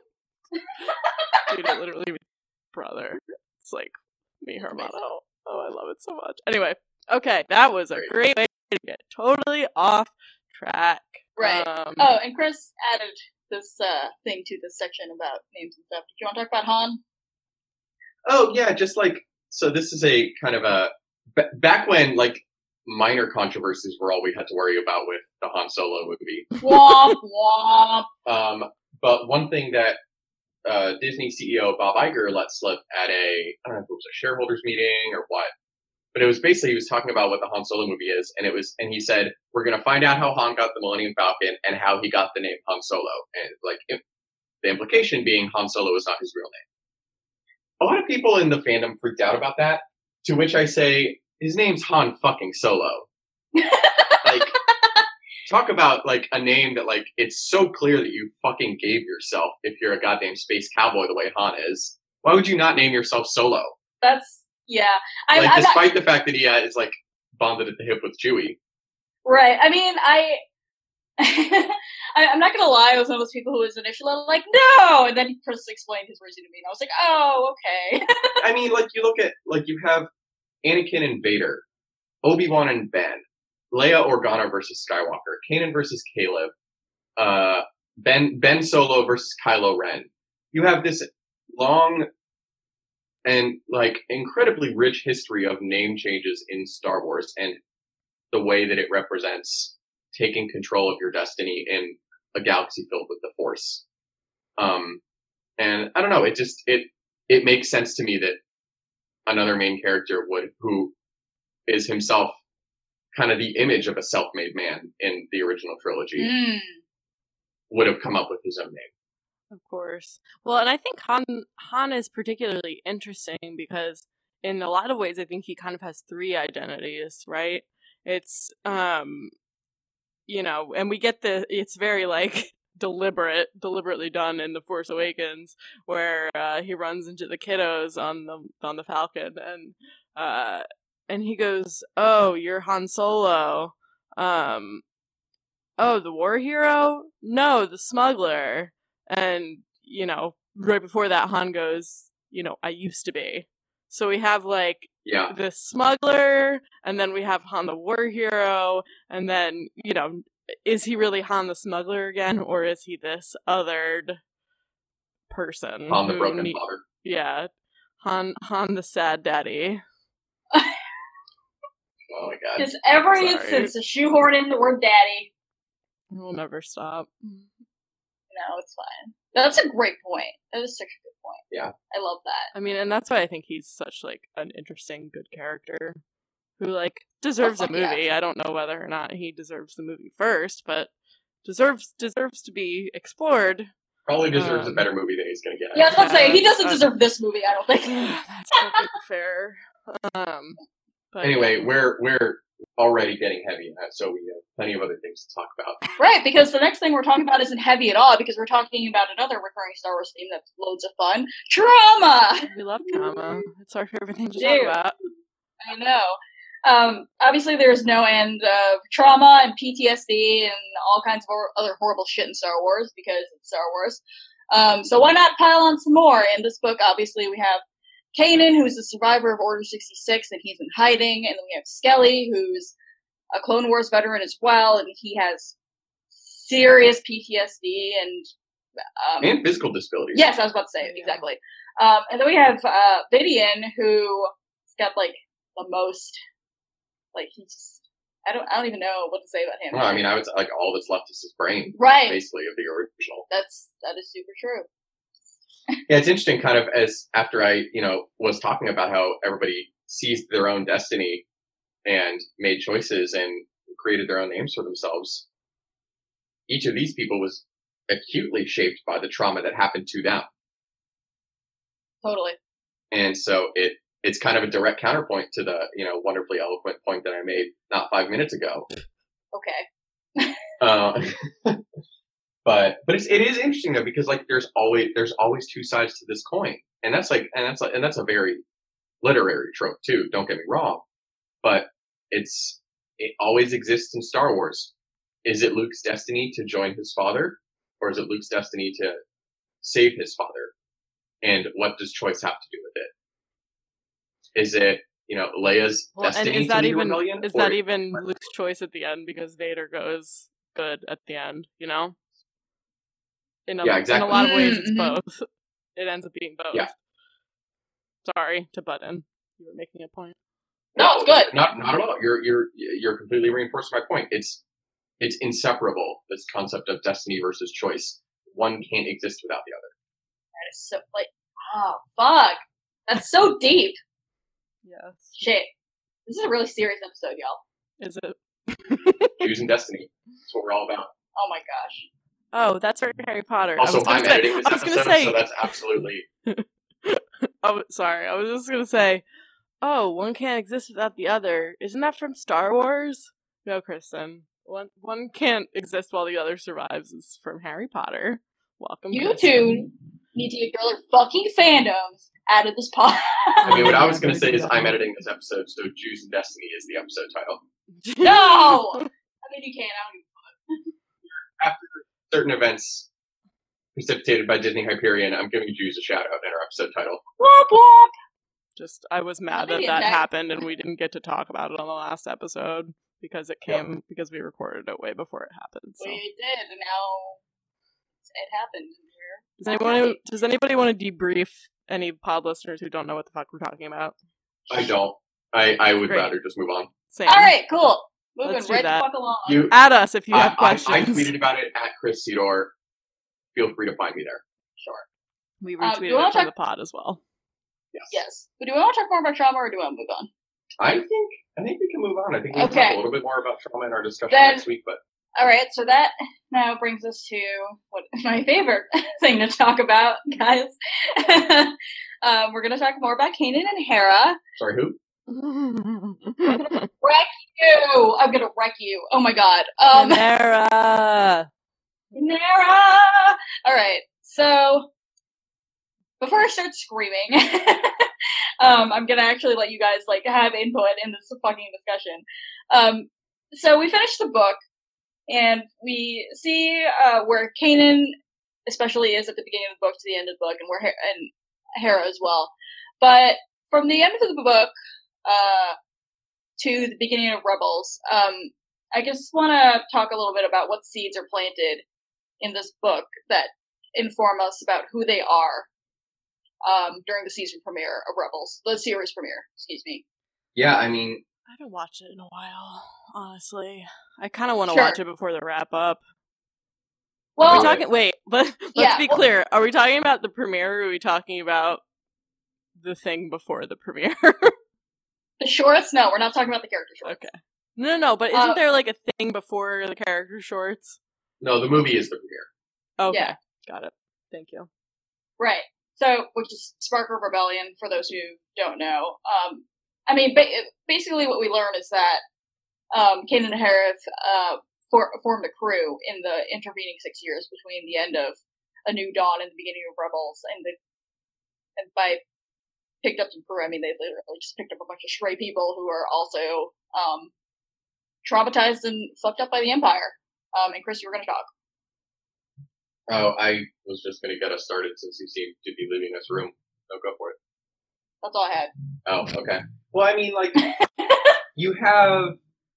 S1: Dude, it literally means brother. It's like me, Hermano. Oh, I love it so much. Anyway, okay, that was a great way to get totally off track.
S2: Right.
S1: Um,
S2: Oh, and Chris added this uh, thing to this section about names and stuff. Did you want to talk about Han?
S3: Oh, yeah, just like, so this is a kind of a, b- back when, like, minor controversies were all we had to worry about with the Han Solo movie.
S2: Womp womp.
S3: Um, but one thing that uh, Disney C E O Bob Iger let slip at a, I don't know if it was a shareholders meeting or what, but it was basically, he was talking about what the Han Solo movie is, and it was, and he said, we're going to find out how Han got the Millennium Falcon and how he got the name Han Solo. And, like, it, the implication being Han Solo is not his real name. A lot of people in the fandom freaked out about that, to which I say, his name's Han fucking Solo. Like, talk about, like, a name that, like, it's so clear that you fucking gave yourself if you're a goddamn space cowboy the way Han is. Why would you not name yourself Solo?
S2: That's, yeah. I,
S3: Like,
S2: I'm not,
S3: despite the fact that he uh, is, like, bonded at the hip with Chewie.
S2: Right. I mean, I, I I'm not gonna lie. I was one of those people who was initially like, no, and then he just explained his reason to me, and I was like, oh, okay.
S3: I mean, like you look at like you have Anakin and Vader, Obi-Wan and Ben, Leia Organa versus Skywalker, Kanan versus Caleb, uh, Ben Ben Solo versus Kylo Ren. You have this long and like incredibly rich history of name changes in Star Wars and the way that it represents taking control of your destiny in a galaxy filled with the Force. Um, and I don't know, it just it it makes sense to me that another main character would who is himself kind of the image of a self-made man in the original trilogy
S2: Mm.
S3: would have come up with his own name.
S1: Of course. Well, and I think Han Han is particularly interesting because in a lot of ways I think he kind of has three identities, right? It's um you know, and we get the it's very like deliberate, deliberately done in The Force Awakens where uh, he runs into the kiddos on the on the Falcon and uh and he goes, "Oh, you're Han Solo." Um oh, the war hero? No, the smuggler. And, you know, right before that, Han goes, you know, I used to be. So we have, like,
S3: Yeah.
S1: the smuggler, and then we have Han the war hero, and then, you know, is he really Han the smuggler again, or is he this othered person?
S3: Han the
S1: who
S3: broken
S1: ne-
S3: father.
S1: Yeah. Han, Han the sad daddy.
S3: Oh my god.
S2: Just every
S1: Sorry.
S2: instance to shoehorn in the word daddy.
S1: We'll never stop.
S2: No, it's fine. That's a great point. That is such a good point.
S3: Yeah.
S2: I love that.
S1: I mean, and that's why I think he's such, like, an interesting, good character who, like, deserves
S2: Oh,
S1: a
S2: fuck yeah.
S1: movie. I don't know whether or not he deserves the movie first, but deserves deserves to be explored.
S3: Probably deserves
S1: Um,
S3: a better movie than he's gonna get.
S2: Yeah, I was about to say, he
S1: Yeah,
S2: doesn't
S1: uh,
S2: deserve this movie, I don't think.
S1: That's fucking fair. Um, but
S3: Anyway, we're we're already getting heavy, uh, so we have plenty of other things to talk about.
S2: Right, because the next thing we're talking about isn't heavy at all, because we're talking about another recurring Star Wars theme that's loads of fun. Trauma!
S1: we love trauma. It's our favorite thing to
S2: Dude.
S1: talk about.
S2: I know. Um, obviously, there's no end of trauma and P T S D and all kinds of hor- other horrible shit in Star Wars because it's Star Wars. Um, so why not pile on some more? In this book, obviously, we have Kanan, who's a survivor of Order sixty-six, and he's in hiding. And then we have Skelly, who's a Clone Wars veteran as well, and he has serious P T S D and... Um,
S3: And physical disabilities.
S2: Yes, I was about to say it, exactly. Um, and then we have uh, Vidian, who's got like the most, like he's just, I don't, I don't even know what to say about him.
S3: Well, I mean, I would say, like all that's left is his brain,
S2: right?
S3: basically, of the original.
S2: That's that is super true.
S3: Yeah, it's interesting. Kind of as after I, you know, was talking about how everybody seized their own destiny and made choices and created their own names for themselves. Each of these people was acutely shaped by the trauma that happened to them.
S2: Totally.
S3: And so it it's kind of a direct counterpoint to the, you know, wonderfully eloquent point that I made not five minutes ago.
S2: Okay.
S3: Uh, but but it's it is interesting though, because like there's always there's always two sides to this coin. And that's like and that's like and that's a very literary trope too, don't get me wrong. But it's it always exists in Star Wars. Is it Luke's destiny to join his father? Or is it Luke's destiny to save his father? And what does choice have to do with it? Is it, you know, Leia's
S1: Well, and
S3: destiny
S1: is that
S3: to lead
S1: even
S3: rebellion?
S1: is
S3: or-
S1: that even Luke's choice at the end because Vader goes good at the end? You know, in a,
S3: Yeah,
S1: in
S3: exactly.
S1: a lot of ways, it's
S2: Mhm.
S1: both. It ends up being both.
S3: Yeah.
S1: Sorry to butt in. You were making a point.
S2: No, it's good.
S3: Not not at all. You're you're you're completely reinforcing my point. It's it's inseparable, this concept of destiny versus choice. One can't exist without the other.
S2: That is so like, oh fuck, that's so deep.
S1: Yes.
S2: Shit, this is a really serious episode, y'all.
S1: Is it?
S3: Choosing destiny. That's what we're all about.
S2: Oh my gosh.
S1: Oh, that's right, Harry Potter. I
S3: Also,
S1: was gonna
S3: I'm
S1: say,
S3: editing this
S1: I was
S3: episode,
S1: gonna say,
S3: so that's absolutely
S1: oh, sorry. I was just gonna say, oh, one can't exist without the other. Isn't that from Star Wars? No, Kristen. One one can't exist while the other survives is from Harry Potter. Welcome.
S2: You
S1: Kristen.
S2: two need to get your other fucking fandoms out of this pod.
S3: I mean, what I was going to say is I'm editing this episode, so Jews and Destiny is the episode title.
S2: No! mean, you can. I don't give a fuck.
S3: After certain events precipitated by Disney Hyperion, I'm giving Jews a shout out in our episode title.
S2: Womp womp!
S1: Just, I was mad
S2: Maybe
S1: that that
S2: next-
S1: happened and we didn't get to talk about it on the last episode because it came,
S3: Yep.
S1: because we recorded it way before it happened. So.
S2: We did, and now it happened here.
S1: Does anyone, does anybody want to debrief any pod listeners who don't know what the fuck we're talking about?
S3: I don't. I, I would
S1: Great.
S3: rather just move on.
S1: Same.
S2: Alright, cool. Moving
S1: Let's do
S2: right
S1: that.
S2: the fuck along.
S3: You,
S1: Add us if you
S3: I,
S1: have
S3: I,
S1: questions.
S3: I tweeted about it at Chris Cedar. Feel free to find me there.
S2: Sure.
S1: We
S2: Um,
S1: retweeted
S2: you wanna
S1: it from
S2: talk-
S1: the pod as well.
S3: Yes.
S2: Yes. But do we want to talk more about trauma, or do we want to move on?
S3: I think I think we can move on. I think we can
S2: Okay.
S3: talk a little bit more about trauma in our discussion
S2: Then-
S3: next week, but
S2: Alright, so that now brings us to what my favorite thing to talk about, guys. um, we're going to talk more about Kanan and Hera.
S3: sorry, who?
S2: Wreck you! I'm going to wreck you. Oh my god. Um,
S1: Panera!
S2: Nara! Alright, so before I start screaming, um, I'm gonna actually let you guys, like, have input in this fucking discussion. Um, so we finished the book, and we see, uh, where Kanan especially is at the beginning of the book to the end of the book, and where, Her- and Hera as well. But from the end of the book, uh, to the beginning of Rebels, um, I just want to talk a little bit about what seeds are planted in this book that inform us about who they are um, during the season premiere of Rebels, the series premiere, excuse me.
S3: Yeah, I mean,
S1: I haven't watched it in a while, honestly. I kind of want to
S2: Sure.
S1: watch it before the wrap up.
S2: Well,
S1: Are we
S3: Right.
S1: talking? Wait, but let's
S2: Yeah,
S1: be
S2: well-
S1: clear. Are we talking about the premiere, or are we talking about the thing before the premiere?
S2: the shorts? No, we're not talking about the character shorts.
S1: Okay. No, no, no. But isn't
S2: Uh,
S1: there like a thing before the character shorts?
S3: no, the movie is the premiere.
S1: Okay,
S2: Yeah.
S1: got it. Thank you.
S2: Right. So, which is Spark of Rebellion, for those who don't know. Um, I mean, ba- basically what we learn is that um, Kanan and Hera uh, for- formed a crew in the intervening six years between the end of A New Dawn and the beginning of Rebels, and they, and by picked up some crew, I mean they literally just picked up a bunch of stray people who are also um, traumatized and fucked up by the Empire. Um, and Chris, you were going to talk.
S3: Oh, I was just going to get us started since you seem to be leaving this room. No, go for it.
S2: That's all I had.
S3: Oh, okay. Well, I mean, like, you have,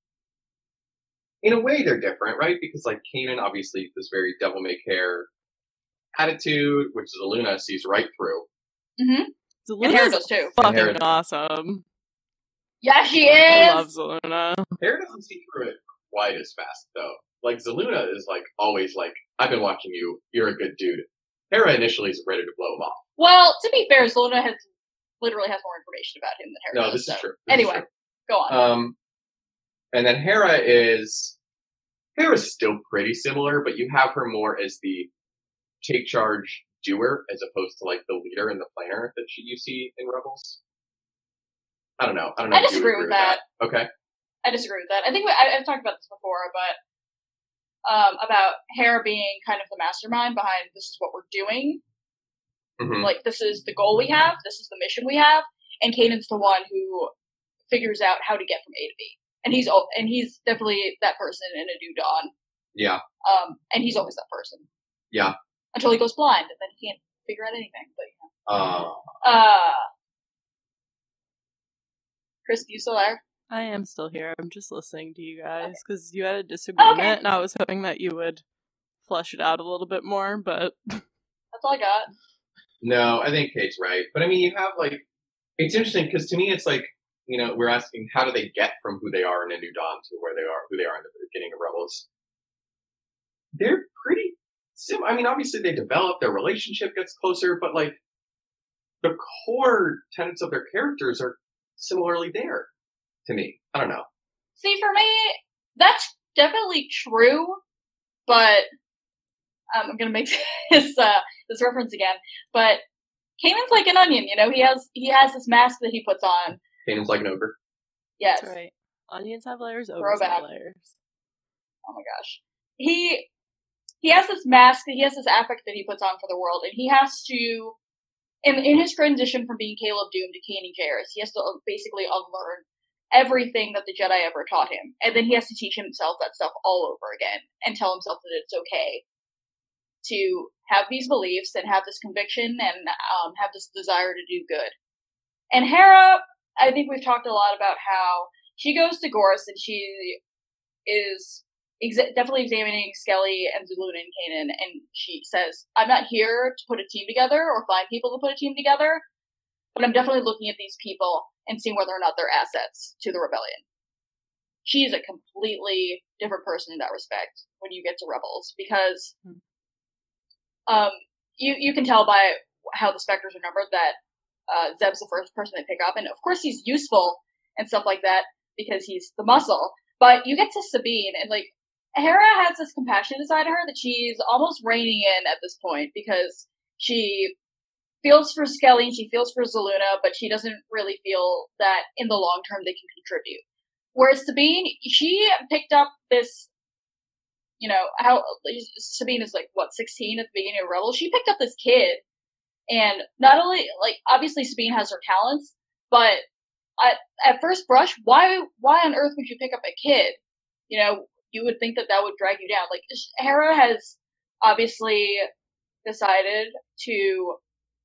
S3: in a way, they're different, right? Because, like, Kanan obviously this very devil-may-care attitude, which Zaluna sees right through.
S2: Mm-hmm. And Hera
S1: Zaluna's
S2: does too.
S3: And Hera
S1: fucking
S3: does.
S1: awesome.
S2: Yeah, she
S1: I
S2: is!
S1: love Zaluna.
S3: Hera doesn't see through it quite as fast, though. Like, Zaluna is, like, always like, I've been watching you, you're a good dude. Hera initially is ready to blow him off.
S2: Well, to be fair, Zaluna has literally has more information about him than Hera
S3: No,
S2: does.
S3: this is
S2: so-
S3: true. This is
S2: Anyway,
S3: true.
S2: go on.
S3: Um, and then Hera is Hera's still pretty similar, but you have her more as the take charge doer as opposed to like the leader and the planner that she, you see in Rebels. I don't know. I don't know.
S2: I
S3: if you
S2: disagree
S3: would
S2: with
S3: agree
S2: that.
S3: Okay.
S2: I disagree with that. I think we, I, I've talked about this before, but um, about Hera being kind of the mastermind behind this is what we're doing.
S3: hmm
S2: Like, this is the goal we have. This is the mission we have. And Kanan's the one who figures out how to get from A to B. And he's al- and he's definitely that person in A New Dawn.
S3: Yeah.
S2: Um, and he's always that person.
S3: Yeah.
S2: Until he goes blind, and then he can't figure out anything. But you
S3: Uh,
S2: know. Uh, Chris, you still there?
S1: I am still here. I'm just listening to you guys because you had a disagreement,
S2: Okay.
S1: and I was hoping that you would flesh it out a little bit more. But
S2: That's all I got.
S3: no, I think Kate's right. But I mean, you have like, it's interesting because to me, it's like, you know, we're asking how do they get from who they are in A New Dawn to where they are, who they are in the beginning of Rebels. They're pretty sim. I mean, obviously they develop, their relationship gets closer, but like the core tenets of their characters are similarly there to me. I don't know.
S2: See, for me, that's definitely true, but um, I'm gonna make this uh, this reference again. But Kanan's like an onion, you know. He has he has this mask that he puts on.
S3: Kanan's like an ogre.
S2: Yes.
S1: that's right. Onions have layers, ogres
S2: Throwback.
S1: have layers.
S2: Oh my gosh. He he has this mask. He has this affect that he puts on for the world, and he has to. In, in his transition from being Caleb Doom to Kanan Jarrus, he has to basically unlearn everything that the Jedi ever taught him. And then he has to teach himself that stuff all over again and tell himself that it's okay to have these beliefs and have this conviction and um, have this desire to do good. And Hera, I think we've talked a lot about how she goes to Gorse and she is exa- definitely examining Skelly and Zaluna and Kanan, and she says, I'm not here to put a team together or find people to put a team together, but I'm definitely looking at these people and seeing whether or not they're assets to the rebellion. She is a completely different person in that respect when you get to Rebels, because um, you you can tell by how the Spectres are numbered that uh, Zeb's the first person they pick up, and of course he's useful and stuff like that because he's the muscle. But you get to Sabine, and like Hera has this compassion inside of her that she's almost reining in at this point, because she feels for Skelly and she feels for Zaluna, but she doesn't really feel that in the long term they can contribute. Whereas Sabine, she picked up this, you know, how Sabine is like, what, sixteen at the beginning of Rebels? She picked up this kid, and not only, like, obviously Sabine has her talents, but at, at first brush, why why on earth would you pick up a kid? You know, you would think that that would drag you down. Like, Hera has obviously decided to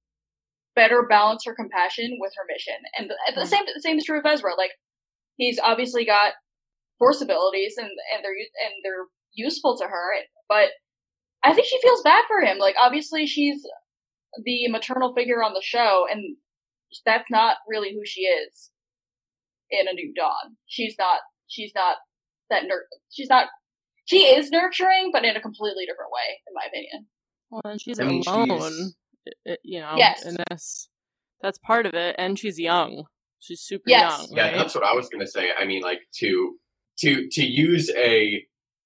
S2: better balance her compassion with her mission. And the, the same the same is true of Ezra. Like, he's obviously got force abilities, and, and they're and they're useful to her, but I think she feels bad for him. Like, obviously she's the maternal figure on the show, and that's not really who she is in A New Dawn. She's not she's not that nur- she's not she is nurturing, but in a completely different way, in my opinion.
S1: Well, and she's
S3: I mean,
S1: alone,
S3: she's-
S1: it- you know,
S2: Yes.
S1: in this. That's part of it, and she's young. She's super
S2: Yes.
S1: young.
S3: Yeah,
S1: right?
S3: that's what I was gonna say. I mean, like to to to use a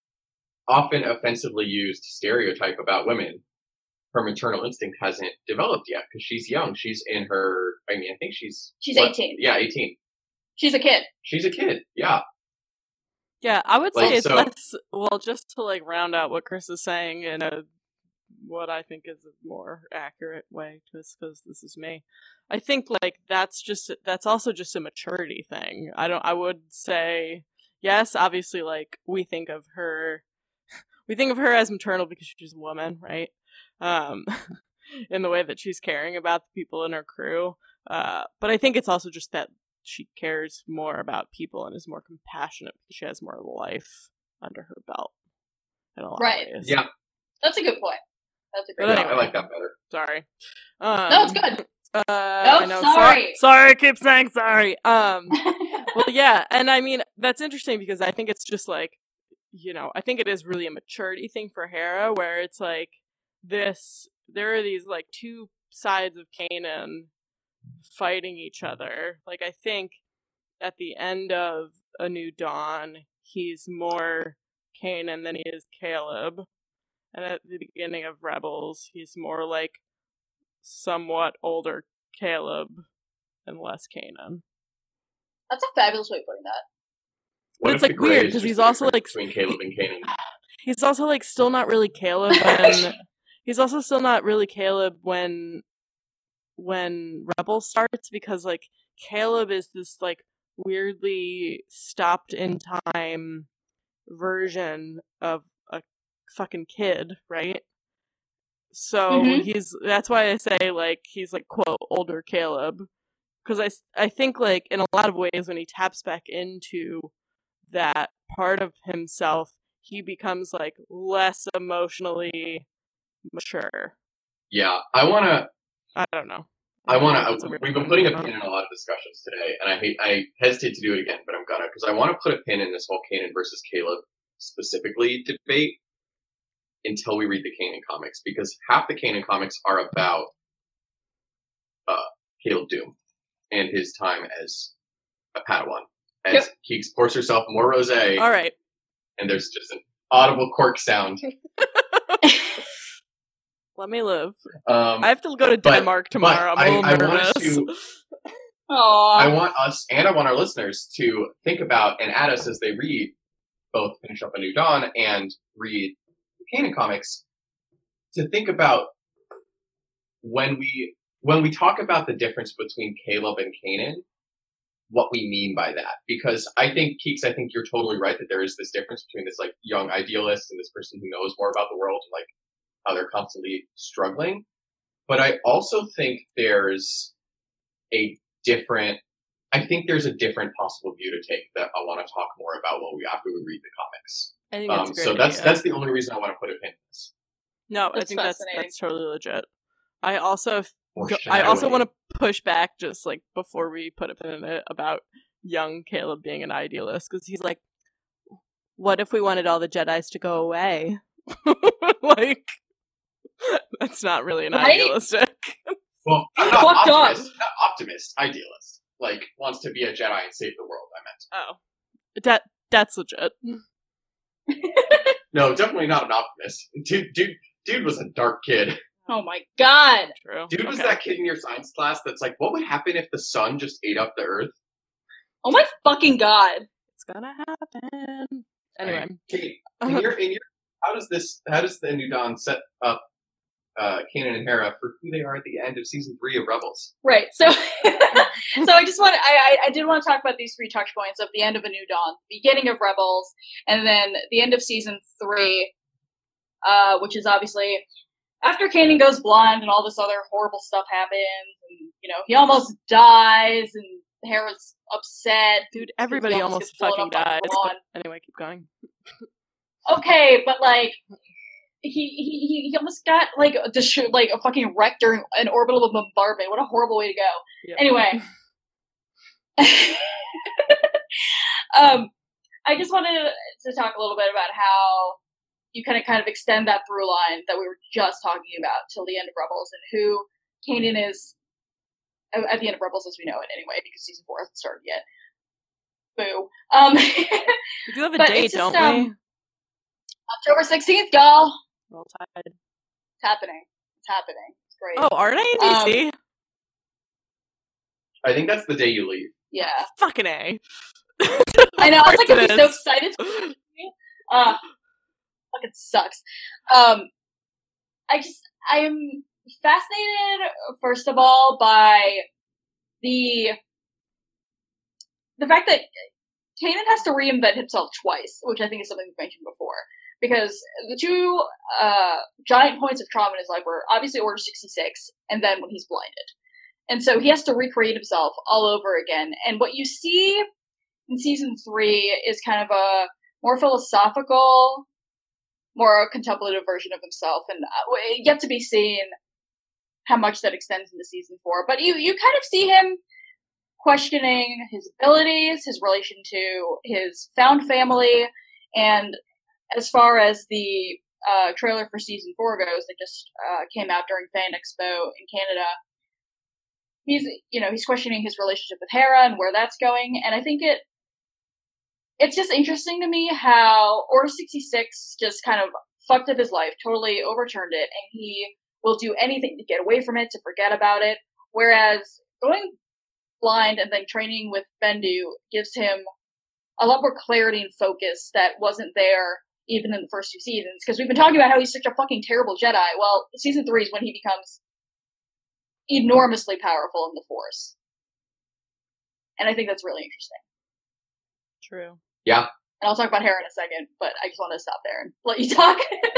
S3: often offensively used stereotype about women, her maternal instinct hasn't developed yet because she's young. She's in her. I mean, I think she's
S2: She's
S3: what?
S2: eighteen.
S3: Yeah, eighteen.
S2: She's a kid.
S3: She's a kid. Yeah.
S1: Yeah, I would say
S3: Like,
S1: it's
S3: so-
S1: less. Well, just to like round out what Chris is saying in a what I think is a more accurate way, just because this is me. I think like that's just that's also just a maturity thing. I don't. I would say yes. Obviously, like we think of her, we think of her as maternal because she's a woman, right? Um, in the way that she's caring about the people in her crew. Uh, but I think it's also just that she cares more about people and is more compassionate because she has more life under her belt in a lot
S2: Right.
S1: of ways.
S3: Yeah.
S2: That's a good point. That's a great
S1: But
S3: Yeah,
S2: point.
S3: I like that better.
S1: Sorry. Um,
S2: No, it's good.
S1: Uh,
S2: No,
S1: I know.
S2: sorry.
S1: So- sorry, I keep saying sorry. Um, well, yeah, and I mean that's interesting because I think it's just like, you know, I think it is really a maturity thing for Hera, where it's like this. There are these like two sides of Kanan fighting each other. Like I think at the end of A New Dawn, he's more Kanan than he is Caleb, and at the beginning of Rebels, he's more like somewhat older Caleb and less Kanan.
S2: That's a fabulous way of putting that.
S3: What
S1: it's,
S3: if
S1: like,
S3: the gray
S1: weird,
S3: is
S1: 'cause
S3: just
S1: he's
S3: the
S1: also,
S3: difference
S1: like-
S3: between Caleb and Kanan?
S1: He's also like still not really Caleb when he's also still not really Caleb when when Rebels starts, because like Caleb is this like weirdly stopped in time version of a fucking kid, right? So
S2: Mhm.
S1: he's that's why I say like he's like quote older Caleb, because I, s- I think like in a lot of ways when he taps back into that part of himself, he becomes like less emotionally mature.
S3: Yeah, I wanna.
S1: I don't know.
S3: I want
S1: That's a
S3: to.
S1: weird
S3: We've been
S1: way
S3: putting a
S1: to put
S3: pin
S1: it.
S3: in a lot of discussions today, and I hate. I hesitate to do it again, but I'm gonna because I want to put a pin in this whole Kanan versus Caleb specifically debate until we read the Kanan comics, because half the Kanan comics are about uh, Caleb Doom and his time as a Padawan. As
S2: Yep.
S3: he pours herself more rosé,
S1: All right.
S3: and there's just an audible cork sound.
S1: Let me live.
S3: Um,
S1: I have to go to
S3: but-
S1: Denmark tomorrow. I'm a
S3: I-
S1: little
S3: I want
S1: nervous.
S3: us to-
S2: Aww.
S3: I want us and I want our listeners to think about and add us as they read, both finish up A New Dawn and read the Kanan comics, to think about when we when we talk about the difference between Caleb and Kanan, what we mean by that. Because I think, Keeks, I think you're totally right that there is this difference between this like young idealist and this person who knows more about the world and like how they're constantly struggling. But I also think there's a different, I think there's a different possible view to take that I want to talk more about when we after we read the comics.
S1: I think that's
S3: Um,
S1: a great
S3: so that's
S1: idea.
S3: that's the only reason I want to put a pin in this.
S1: No,
S2: That's
S1: I think that's
S2: fascinating.
S1: that's totally legit. I also go- I
S3: Foreshadowing.
S1: also want to push back just like before we put a pin in it about young Caleb being an idealist, because he's like, what if we wanted all the Jedis to go away? Like, that's not really an
S2: Right?
S1: idealistic.
S3: Well, I'm not
S2: Fucked up.
S3: optimist, not optimist, idealist. Like, wants to be a Jedi and save the world, I meant.
S1: Oh, that that's legit.
S3: No, definitely not an optimist. Dude, dude, dude was a dark kid.
S2: Oh my god.
S1: True.
S3: Dude was
S1: Okay.
S3: that kid in your science class that's like, what would happen if the sun just ate up the earth?
S2: Oh my fucking god.
S1: It's gonna happen. Anyway,
S3: Kate, in your, in your, how does this, how does the New Dawn set up uh, Kanan and Hera for who they are at the end of season three of Rebels?
S2: Right. So so I just want I, I I did want to talk about these three touch points of the end of A New Dawn, beginning of Rebels, and then the end of season three, uh, which is obviously after Kanan goes blind and all this other horrible stuff happens, and you know, he almost dies and Hera's upset.
S1: dude, everybody
S2: He
S1: almost
S2: gets blown
S1: fucking
S2: up by
S1: dies.
S2: Thrawn.
S1: But anyway, keep going.
S2: Okay, but like he he he almost got like just like a fucking wreck during an orbital bombardment. What a horrible way to go.
S1: Yep.
S2: Anyway, um, I just wanted to talk a little bit about how you kind of kind of extend that through line that we were just talking about till the end of Rebels and who Kanan is at the end of Rebels as we know it anyway, because season four hasn't started yet. Boo. Um,
S1: We do have a
S2: but
S1: date,
S2: it's just,
S1: don't we?
S2: um, October sixteenth, y'all.
S1: Roll Tide.
S2: It's happening. It's happening. It's great.
S1: Oh, are they in
S2: Um,
S1: D C?
S3: I think that's the day you leave.
S2: Yeah.
S1: Fucking A.
S2: I know. I was like,
S1: Of
S2: I'm
S1: course
S2: so
S1: it
S2: excited.
S1: is.
S2: Uh, fucking sucks. Um, I just, I'm fascinated, first of all, by the, the fact that Kanan has to reinvent himself twice, which I think is something we've mentioned before. Because the two, uh, giant points of trauma in his life were obviously Order sixty-six, and then when he's blinded. And so he has to recreate himself all over again. And what you see in season three is kind of a more philosophical, more contemplative version of himself, and uh, yet to be seen how much that extends into season four. But you, you kind of see him questioning his abilities, his relation to his found family, and as far as the uh, trailer for season four goes, that just uh, came out during Fan Expo in Canada, he's, you know, he's questioning his relationship with Hera and where that's going, and I think it it's just interesting to me how Order sixty-six just kind of fucked up his life, totally overturned it, and he will do anything to get away from it, to forget about it, whereas going blind and then training with Bendu gives him a lot more clarity and focus that wasn't there even in the first two seasons, because we've been talking about how he's such a fucking terrible Jedi. Well, season three is when he becomes enormously powerful in the Force. And I think that's really interesting.
S1: True.
S3: Yeah.
S2: And I'll talk about Hera in a second, but I just want to stop there and let you talk.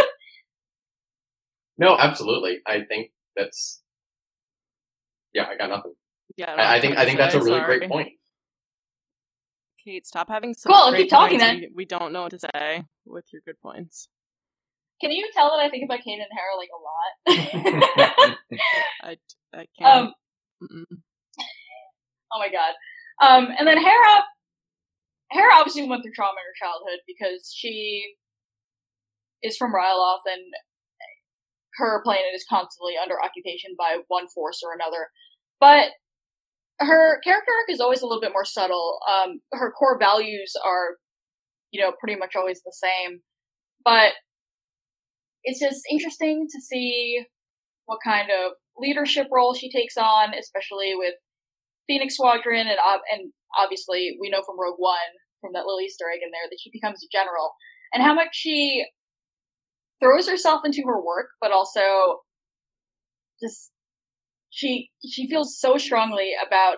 S3: No, absolutely. I think that's, yeah, I got nothing.
S1: Yeah. don't
S3: I, I
S1: have
S3: think
S1: much
S3: I
S1: to
S3: think that's a
S1: say,
S3: really
S1: sorry.
S3: great point.
S1: Kate, stop having such
S2: Cool, I'll
S1: great
S2: keep talking
S1: points.
S2: then.
S1: We, we don't know what to say with your good points.
S2: Can you tell that I think about Kanan and Hera like a lot?
S1: I, I can't.
S2: um,
S1: Mm-mm.
S2: oh my god. Um, and then Hera, Hera obviously went through trauma in her childhood because she is from Ryloth and her planet is constantly under occupation by one force or another. But her character arc is always a little bit more subtle. Um, her core values are, you know, pretty much always the same. But it's just interesting to see what kind of leadership role she takes on, especially with Phoenix Squadron, and and obviously we know from Rogue One, from that little Easter egg in there, that she becomes a general, and how much she throws herself into her work, but also just she she feels so strongly about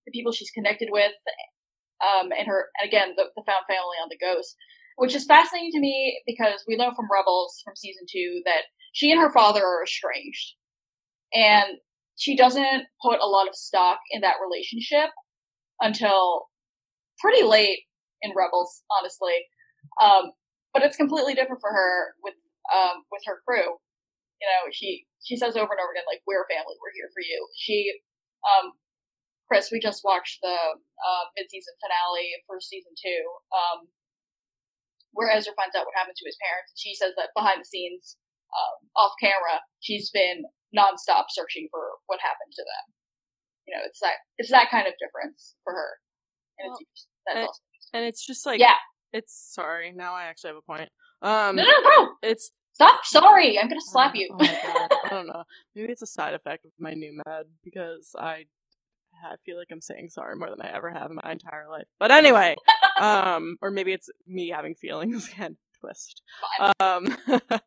S2: the people she's connected with, um, and her, and again, the, the found family on the Ghost, which is fascinating to me because we know from Rebels from season two that she and her father are estranged, and she doesn't put a lot of stock in that relationship until pretty late in Rebels, honestly. Um, but it's completely different for her with um, with her crew. You know, she she says over and over again, like, we're family, we're here for you. She, um, Chris, we just watched the uh, mid-season finale for season two, um, where Ezra finds out what happened to his parents. She says that behind the scenes, um, off camera, she's been nonstop searching for what happened to them. You know, it's that it's that kind of difference for her, and
S1: well,
S2: it's that's
S1: and,
S2: also
S1: and it's just like
S2: yeah.
S1: It's sorry. Now I actually have a point. Um,
S2: no, no, no.
S1: It's
S2: stop. Sorry, I'm gonna slap
S1: uh,
S2: you.
S1: Oh my god. I don't know. Maybe it's a side effect of my new med because I I feel like I'm saying sorry more than I ever have in my entire life. But anyway, um, or maybe it's me having feelings again. Twist. Um, but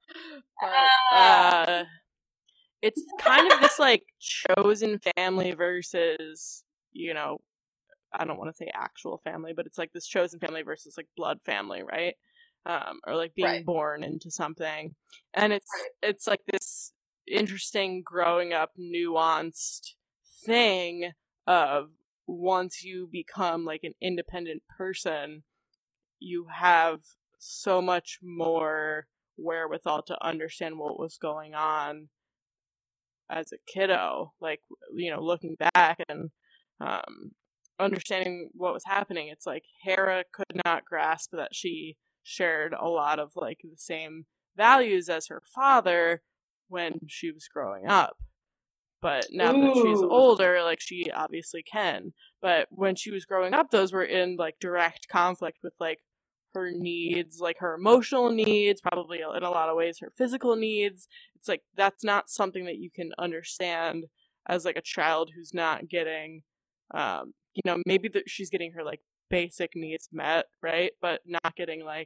S1: uh, it's kind of this like chosen family versus, you know, I don't want to say actual family, but it's like this chosen family versus like blood family, right? Um, or like being
S2: right.
S1: born into something, and it's right. it's like this interesting growing up, nuanced thing of once you become like an independent person, you have so much more wherewithal to understand what was going on as a kiddo, like, you know, looking back and um understanding what was happening. It's like Hera could not grasp that she shared a lot of like the same values as her father when she was growing up. But now Ooh. that she's older, like, she obviously can. But when she was growing up, those were in like direct conflict with like her needs, like her emotional needs, probably in a lot of ways her physical needs. It's like that's not something that you can understand as like a child who's not getting um you know, maybe that she's getting her like basic needs met, right? But not getting like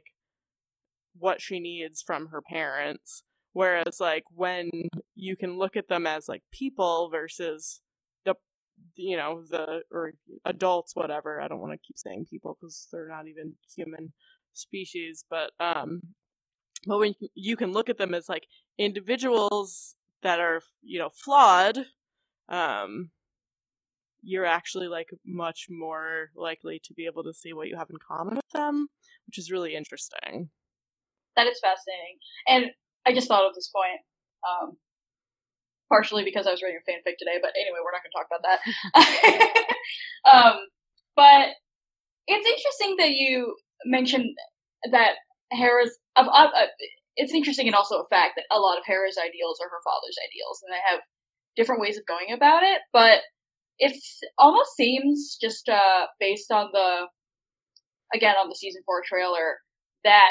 S1: what she needs from her parents. Whereas like when you can look at them as like people versus the, you know, the, or adults, whatever. I don't want to keep saying people because they're not even human species, but, um, but when you can look at them as like individuals that are, you know, flawed, um, you're actually like much more likely to be able to see what you have in common with them, which is really interesting.
S2: That is fascinating. And I just thought of this point, um, partially because I was reading a fanfic today, but anyway, we're not going to talk about that. um, but it's interesting that you mentioned that Hera's, of, uh, it's interesting and also a fact that a lot of Hera's ideals are her father's ideals, and they have different ways of going about it, but it's almost seems just uh, based on the, again, on the season four trailer, that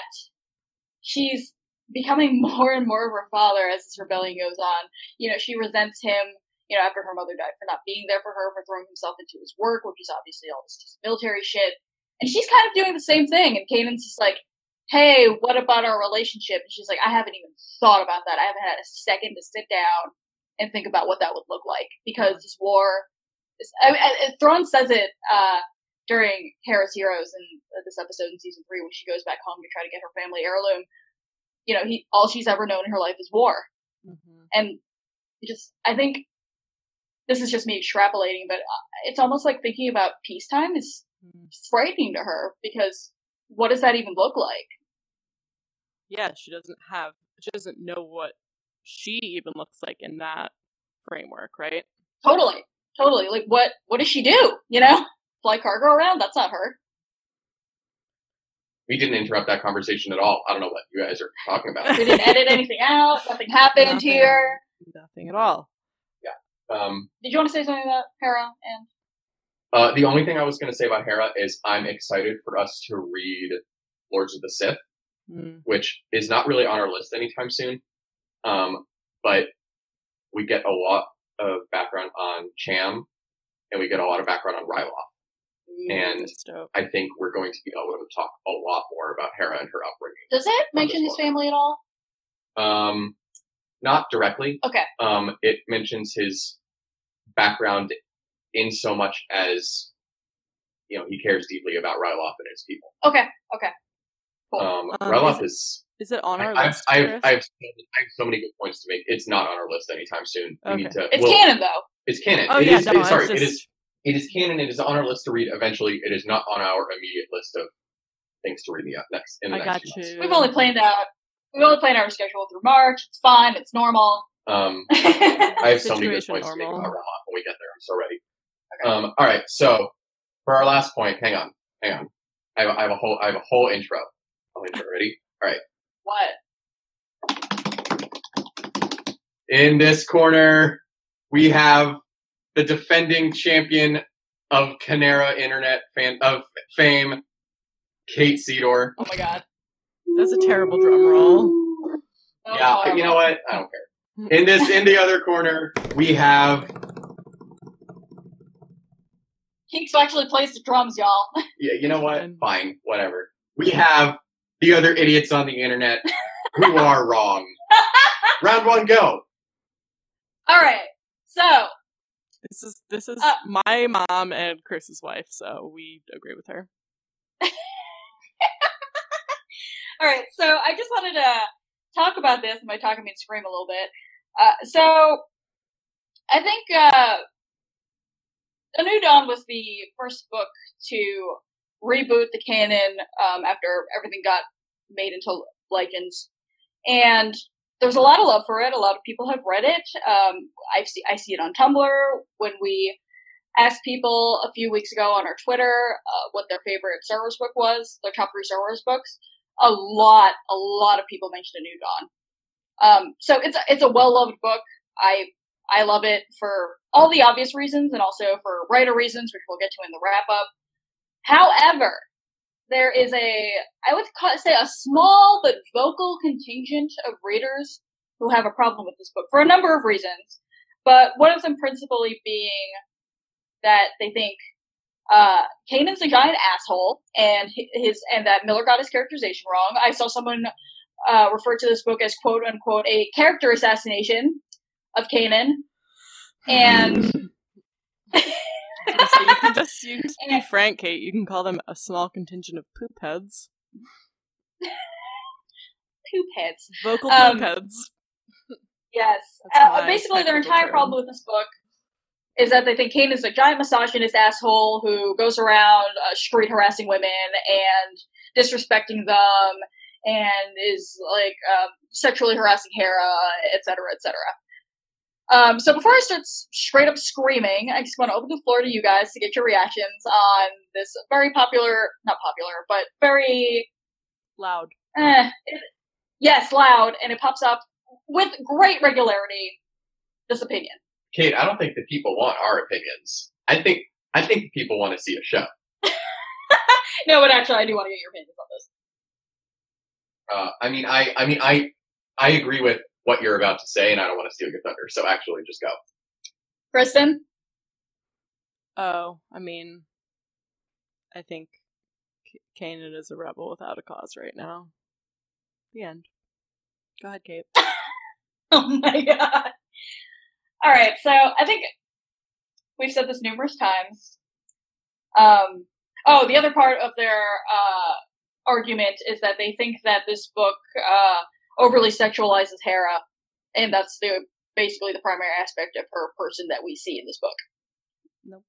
S2: she's becoming more and more of her father as this rebellion goes on. You know, she resents him, you know, after her mother died, for not being there for her, for throwing himself into his work, which is obviously all this just military shit. And she's kind of doing the same thing, and Kanan's just like, hey, what about our relationship? And she's like, I haven't even thought about that. I haven't had a second to sit down and think about what that would look like, because this war... I, I, Thrawn says it uh, during Hera's Heroes in this episode in season three when she goes back home to try to get her family heirloom. You know, he all she's ever known in her life is war, mm-hmm. and just I think this is just me extrapolating, but it's almost like thinking about peacetime is mm-hmm. frightening to her, because what does that even look like?
S1: Yeah, she doesn't have, she doesn't know what she even looks like in that framework, right?
S2: Totally. Totally. Like, what, what does she do? You know? Fly cargo around? That's not her.
S3: We didn't interrupt that conversation at all. I don't know what you guys are talking about.
S2: We didn't edit anything out. Nothing happened nothing, here.
S1: Nothing at all.
S3: Yeah. Um,
S2: Did you want to say something about Hera? And
S3: uh, the only thing I was going to say about Hera is I'm excited for us to read Lords of the Sith, mm. which is not really on our list anytime soon. Um, but we get a lot of background on Cham, and we get a lot of background on Ryloth. Mm, and I think we're going to be able to talk a lot more about Hera and her upbringing.
S2: Does it mention his family at all?
S3: Um, not directly.
S2: Okay.
S3: Um, it mentions his background in so much as you know, he cares deeply about Ryloth and his people.
S2: Okay, okay. Cool.
S3: Um,
S1: Um,
S3: Ryloth
S1: is,
S3: is...
S1: Is it on our
S3: I,
S1: list?
S3: I've, I've,
S1: Chris?
S3: I, have, I have so many good points to make. It's not on our list anytime soon. We
S1: Okay.
S3: need to...
S2: It's
S3: well,
S2: canon, though.
S3: It's canon.
S1: Oh
S3: it
S1: yeah,
S3: is,
S1: no,
S3: it is, sorry,
S1: it's
S3: it
S1: just...
S3: is it is canon. It is on our list to read eventually. It is not on our immediate list of things to read me up next. In the
S1: I
S3: next
S1: got
S3: few months.
S1: you.
S2: We've only planned out. We've only planned our schedule through March. It's fine. It's normal.
S3: Um, I have so many good
S1: Situation
S3: points to make
S1: normal.
S3: about Ryloth when we get there. I'm so ready. Okay. Um, all right. So for our last point, hang on, hang on. I have, I have a whole, I have a whole intro. Whole intro. Ready? All right.
S2: What?
S3: In this corner, we have the defending champion of Canera Internet fan of fame, Kate Seedor.
S2: Oh my god.
S1: That's a terrible drum roll.
S2: That was
S3: Yeah,
S2: horrible.
S3: you know what? I don't care. In this, in the other corner, we have.
S2: Keeks actually plays the drums, y'all.
S3: Yeah, you know what? Fine, whatever. We have the other idiots on the internet who are wrong. Round one, go.
S2: All right. So,
S1: This is this is
S2: Uh,
S1: my mom and Chris's wife, so we agree with her.
S2: all right. So I just wanted to talk about this, and by talking, I mean scream a little bit. Uh, so I think uh, A New Dawn was the first book to reboot the canon um, after everything got made into Lycans, and there's a lot of love for it. A lot of people have read it. Um, I see, I see it on Tumblr. When we asked people a few weeks ago on our Twitter uh, what their favorite Star Wars book was, their top three Star Wars books, a lot, a lot of people mentioned A New Dawn. Um, so it's a, it's a well-loved book. I I love it for all the obvious reasons, and also for writer reasons, which we'll get to in the wrap-up. However, there is a, I would ca- say a small but vocal contingent of readers who have a problem with this book for a number of reasons. But one of them principally being that they think uh, Kanan's a giant asshole, and his and that Miller got his characterization wrong. I saw someone uh, refer to this book as "quote unquote" a character assassination of Kanan, and.
S1: So you can just you can just be frank, Kate. You can call them a small contingent of poop heads.
S2: Poop heads.
S1: Vocal
S2: Um,
S1: poop heads.
S2: Yes.
S1: That's
S2: Uh,
S1: my
S2: basically, their
S1: technical
S2: entire
S1: term.
S2: problem with this book is that they think Kanan's a giant misogynist asshole who goes around uh, street harassing women and disrespecting them and is, like, um, sexually harassing Hera, et cetera, et cetera. Um, so before I start s- straight up screaming, I just want to open the floor to you guys to get your reactions on this very popular, not popular, but very,
S1: Loud.
S2: eh, it, yes, loud, and it pops up with great regularity, this opinion.
S3: Kate, I don't think the people want our opinions. I think I think the people want to see a show.
S2: No, but actually, I do want to get your opinions on this.
S3: Uh, I mean, I I mean, I I agree with what you're about to say, and I don't want to steal your thunder. So actually, just go.
S2: Kristen?
S1: Oh, I mean, I think K- Kanan is a rebel without a cause right now. The end. Go ahead, Kate.
S2: Oh my god. Alright, so I think we've said this numerous times. Um, oh, the other part of their uh, argument is that they think that this book uh, overly sexualizes Hera, and that's the basically the primary aspect of her person that we see in this book.
S1: Nope.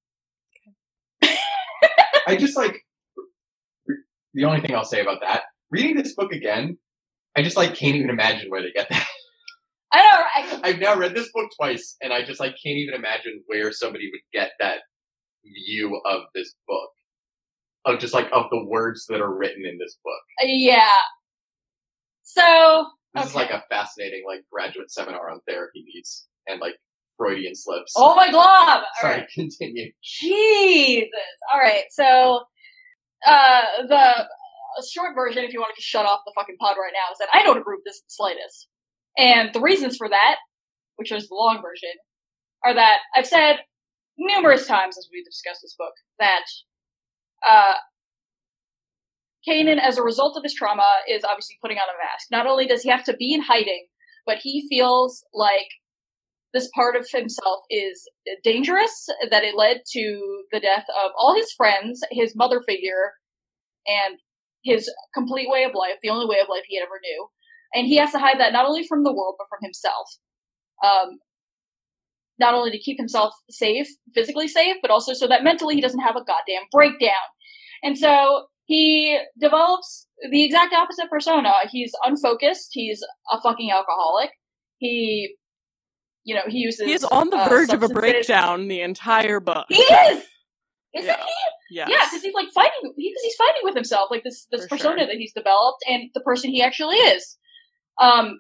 S3: I just like the only thing I'll say about that. Reading this book again, I just like can't even imagine where they get that.
S2: I know, right?
S3: I've now read this book twice, and I just like can't even imagine where somebody would get that view of this book, of just like of the words that are written in this book.
S2: Yeah. So,
S3: This
S2: okay.
S3: is like a fascinating like graduate seminar on therapy needs and like Freudian slips.
S2: Oh my god!
S3: Sorry,
S2: Alright.
S3: continue.
S2: Jesus! Alright, so, uh, the short version, if you want to just shut off the fucking pod right now, is that I don't agree with this in the slightest. And the reasons for that, which is the long version, are that I've said numerous times as we discussed this book, that, uh, Kanan, as a result of his trauma, is obviously putting on a mask. Not only does he have to be in hiding, but he feels like this part of himself is dangerous, that it led to the death of all his friends, his mother figure, and his complete way of life, the only way of life he ever knew. And he has to hide that not only from the world, but from himself. Um, not only to keep himself safe, physically safe, but also so that mentally he doesn't have a goddamn breakdown. And so he develops the exact opposite persona. He's unfocused. He's a fucking alcoholic. He, you know, he uses...
S1: He's on the
S2: uh,
S1: verge of a
S2: substances.
S1: breakdown the entire book.
S2: He is! Isn't
S1: Yeah.
S2: he?
S1: Yes.
S2: Yeah, because he's like fighting, because he's fighting with himself, like this this
S1: For
S2: persona
S1: sure.
S2: that he's developed and the person he actually is. Um,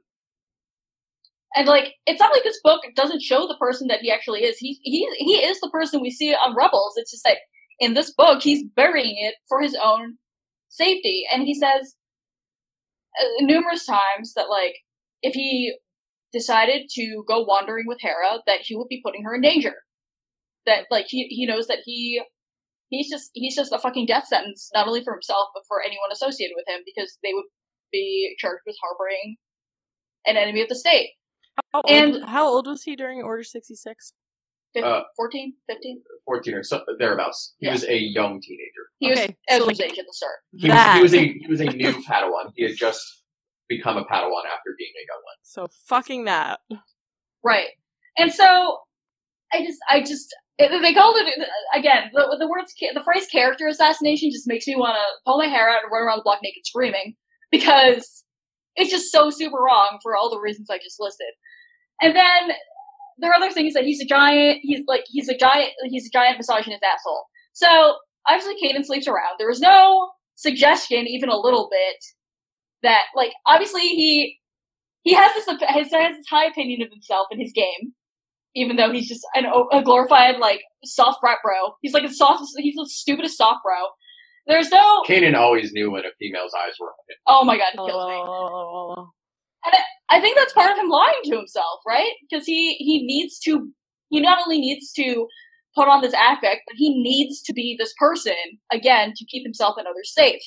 S2: and like it's not like this book doesn't show the person that he actually is. He he he is the person we see on Rebels. It's just that in this book he's burying it for his own safety, and he says uh, numerous times that like if he decided to go wandering with Hera, that he would be putting her in danger. That like he he knows that he. He's just he's just a fucking death sentence, not only for himself, but for anyone associated with him, because they would be charged with harboring an enemy of the state.
S1: How old,
S2: And-
S1: how old was he during Order sixty-six?
S2: fifteen,
S3: Uh,
S2: fourteen, fifteen?
S3: fourteen or so, thereabouts. He
S2: Yeah.
S3: was a young teenager.
S2: He was
S1: Okay,
S2: Ezra's
S1: so,
S2: age at the start.
S3: He was,
S1: That.
S3: he was a he was a new Padawan. He had just become a Padawan after being a young one.
S1: So fucking that.
S2: Right. And so, I just, I just, it, they called it, again, the, the words, the phrase character assassination just makes me want to pull my hair out and run around the block naked screaming, because it's just so super wrong for all the reasons I just listed. And then, there are other things that he's a giant, he's like, he's a giant, he's a giant misogynist asshole. So, obviously Kanan sleeps around. There was no suggestion, even a little bit, that, like, obviously he, he has this, has, has this high opinion of himself in his game, even though he's just an, a glorified, like, soft frat bro. He's like a soft, he's the stupidest soft bro. There's no,
S3: Kanan always knew when a female's eyes were on him.
S2: oh my god, he
S1: Oh,
S2: kills me.
S1: oh, oh, oh.
S2: I think that's part of him lying to himself, right? Because he, he needs to, he not only needs to put on this affect, but he needs to be this person, again, to keep himself and others safe.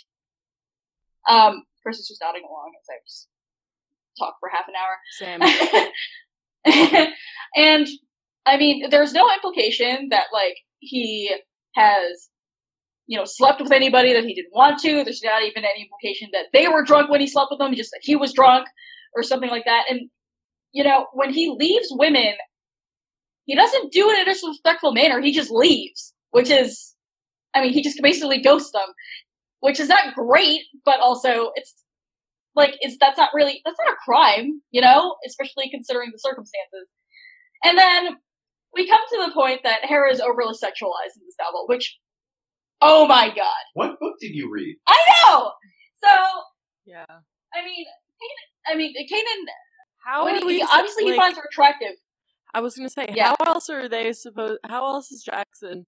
S2: Um, Chris is just nodding along as I just talk for half an hour.
S1: Same.
S2: And, I mean, there's no implication that, like, he has, you know, slept with anybody that he didn't want to. There's not even any implication that they were drunk when he slept with them, just that he was drunk, or something like that. And, you know, when he leaves women, he doesn't do it in a disrespectful manner. He just leaves, which is, I mean, he just basically ghosts them, which is not great, but also it's, like, it's, that's not really, that's not a crime, you know, especially considering the circumstances. And then we come to the point that Hera is overly sexualized in this novel, which, oh my god.
S3: What book did you read?
S2: I know! So,
S1: Yeah.
S2: I mean, Kanan, I mean, Kanan,
S1: How
S2: well,
S1: are
S2: he,
S1: we,
S2: he- obviously
S1: like,
S2: he finds her attractive.
S1: I was gonna say,
S2: Yeah.
S1: how else are they supposed? How else is Jackson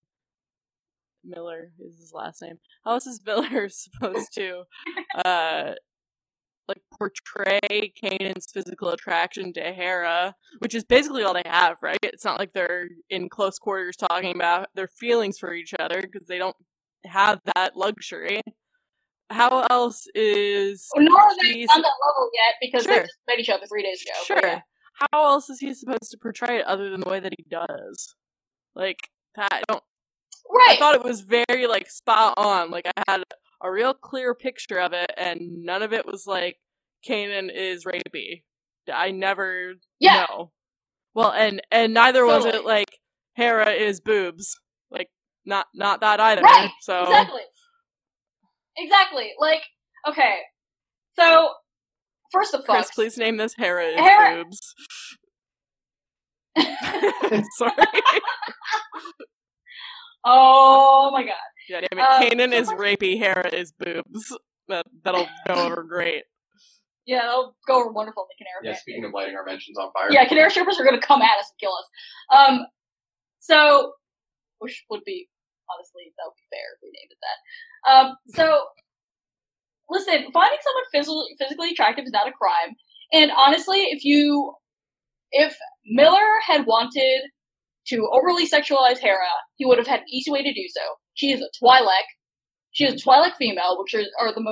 S1: Miller is his last name? How else is Miller supposed to, uh, like portray Kanan's physical attraction to Hera, which is basically all they have, right? It's not like they're in close quarters talking about their feelings for each other because they don't have that luxury. How else is
S2: Nor are they
S1: he's-
S2: on that level yet because
S1: Sure.
S2: they just met each other three days ago.
S1: Sure.
S2: But yeah.
S1: How else is he supposed to portray it other than the way that he does? Like that. I don't. I
S2: Right.
S1: thought it was very like spot on. Like I had a real clear picture of it, and none of it was like Kanan is rapey. I never
S2: Yeah.
S1: know. Well, and and neither was
S2: Totally.
S1: it like Hera is boobs. Like not not that either.
S2: Right.
S1: So
S2: Exactly. Exactly. Like, okay. So, first of all,
S1: Chris, please name this Hera is
S2: Hera-
S1: boobs. Sorry.
S2: oh my god.
S1: Yeah, damn it.
S2: Um,
S1: Kanan
S2: so
S1: is
S2: first-
S1: rapey, Hera is boobs. That that'll go over great.
S2: Yeah, that'll go over wonderful in the Canary
S3: Yeah,
S2: fan-
S3: speaking of lighting our mentions on fire.
S2: Yeah, Canary Shippers are gonna come at us and kill us. Um, so, which would be, honestly, that would be fair if we named it that. Um, so, listen, finding someone physically, physically attractive is not a crime. And honestly, if you, if Miller had wanted to overly sexualize Hera, he would have had an easy way to do so. She is a Twi'lek. She is a Twi'lek female, which are, are the most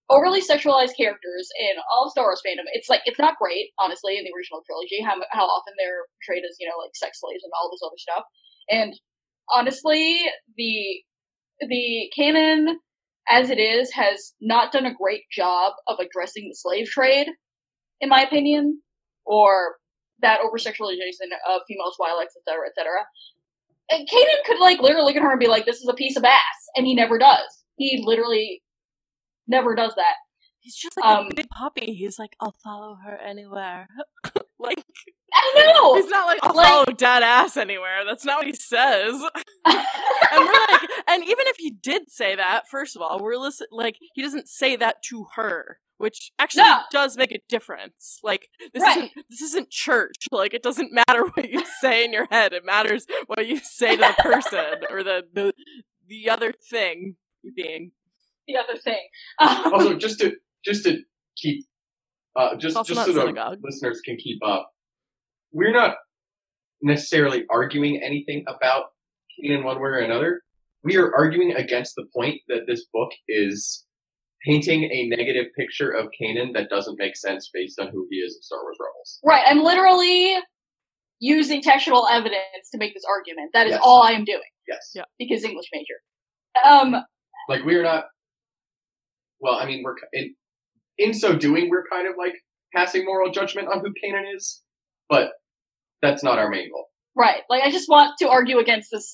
S2: overly sexualized characters in all of Star Wars fandom. It's like it's not great, honestly, in the original trilogy. How how often they're portrayed as, you know, like sex slaves and all this other stuff. And honestly, the the canon as it is has not done a great job of addressing the slave trade, in my opinion, or that over sexualization of female Twi'leks, et cetera, et cetera. And Kanan could like literally look at her and be like, "This is a piece of ass," and he never does. He literally never does that.
S1: He's just like
S2: um,
S1: a big puppy. He's like, I'll follow her anywhere. Like,
S2: I know.
S1: He's not like, I'll
S2: like,
S1: follow dead ass anywhere. That's not what he says. And we're like, and even if he did say that, first of all, we're listen like he doesn't say that to her, which actually
S2: no.
S1: does make a difference. Like this
S2: right.
S1: isn't this isn't church. Like it doesn't matter what you say in your head. It matters what you say to the person or the the the other thing being.
S2: The other thing. Um,
S3: also, just to just to keep, uh, just
S1: also
S3: just
S1: not
S3: so
S1: synagogue.
S3: the listeners can keep up, we're not necessarily arguing anything about Kanan one way or another. We are arguing against the point that this book is painting a negative picture of Kanan that doesn't make sense based on who he is in Star Wars Rebels.
S2: Right. I'm literally using textual evidence to make this argument. That is
S3: yes.
S2: all I am doing.
S3: Yes.
S1: Yeah.
S2: Because English major. Um.
S3: Like we are not. Well, I mean, we're in, in so doing, we're kind of like passing moral judgment on who Kanan is, but that's not our main goal.
S2: Right. Like, I just want to argue against this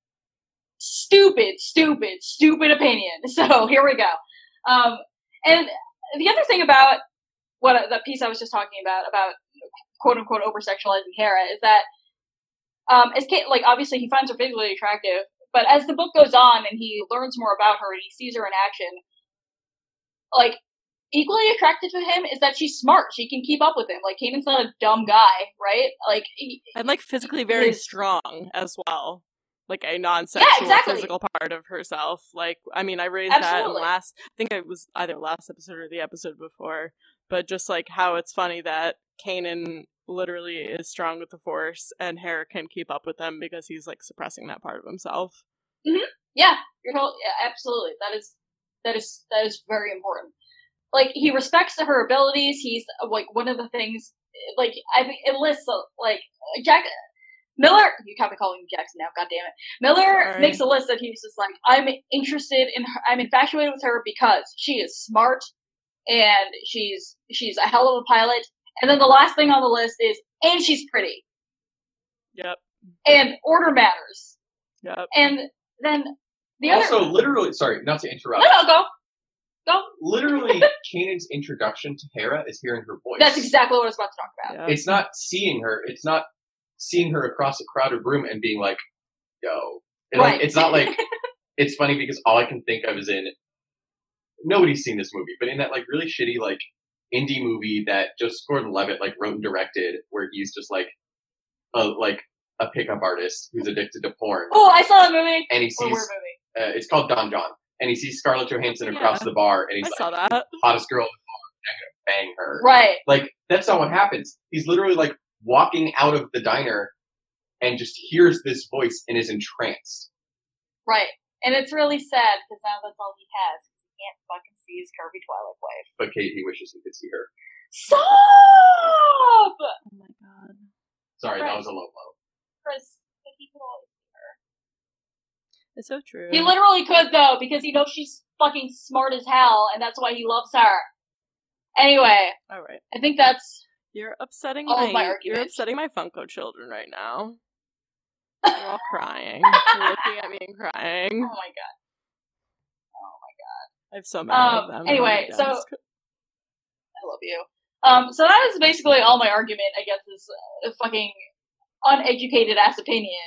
S2: stupid, stupid, stupid opinion. So, here we go. Um, and the other thing about what the piece I was just talking about, about quote-unquote over-sexualizing Hera, is that, um, as Kate, like, obviously he finds her physically attractive, but as the book goes on and he learns more about her and he sees her in action, like, equally attracted to him is that she's smart. She can keep up with him. Like, Kanan's not a dumb guy, right? Like, he,
S1: and like physically very
S2: his,
S1: strong as well. Like a non-sexual
S2: yeah, exactly.
S1: physical part of herself. Like, I mean, I raised
S2: Absolutely.
S1: that in last, I think it was either last episode or the episode before, but just like how it's funny that Kanan literally is strong with the Force and Hera can keep up with them because he's like suppressing that part of himself.
S2: Mm-hmm. Yeah, you're totally, yeah, absolutely. That is, that is, that is very important. Like, he respects her abilities. He's, like, one of the things, like, I think it lists, like, Jack, Miller, you can't be calling him Jackson now, goddammit. Miller
S1: Sorry.
S2: makes a list that he's just like, I'm interested in her, I'm infatuated with her because she is smart, and she's, she's a hell of a pilot, and then the last thing on the list is, and she's pretty.
S1: Yep.
S2: And order matters.
S1: Yep.
S2: And then, the
S3: also,
S2: other...
S3: literally, sorry, not to interrupt.
S2: No, no, go. Go.
S3: Literally, Kanan's introduction to Hera is hearing her voice.
S2: That's exactly what I was about to talk about.
S1: Yep.
S3: It's not seeing her. It's not seeing her across a crowded room and being like, yo. And
S2: right.
S3: like, it's not like, it's funny because all I can think of is in, nobody's seen this movie, but in that like really shitty like indie movie that Joseph Gordon-Levitt like wrote and directed where he's just like, a, like a pickup artist who's addicted to porn.
S2: Oh, I saw that movie.
S3: And he
S2: Or
S3: sees,
S2: movie.
S3: uh, it's called Don John. And he sees Scarlett Johansson
S1: Yeah.
S3: across the bar, and he's
S1: I
S3: like,
S1: saw that.
S3: hottest girl in the bar, and I'm gonna bang her.
S2: Right.
S3: Like, that's not what happens. He's literally, like, walking out of the diner and just hears this voice and is entranced.
S2: Right. And it's really sad, because now that's all he has, because he can't fucking see his curvy Twilight wife.
S3: But Kate, he wishes he could see her.
S2: Stop!
S1: Oh my god.
S3: Sorry,
S2: Right.
S3: that was a low blow.
S2: Chris, but he could always see her.
S1: It's so true.
S2: He literally could, though, because he knows she's fucking smart as hell, and that's why he loves her. Anyway,
S1: Alright.
S2: I think that's...
S1: You're upsetting
S2: All
S1: my,
S2: of my
S1: you're
S2: arguments.
S1: upsetting my Funko children right now. They're all crying. They're looking at me and crying.
S2: Oh my god. Oh my god.
S1: I have so many
S2: Um,
S1: of them.
S2: anyway,
S1: on my
S2: so-
S1: desk.
S2: I love you. Um, so that is basically all my argument against this uh, fucking uneducated ass opinion.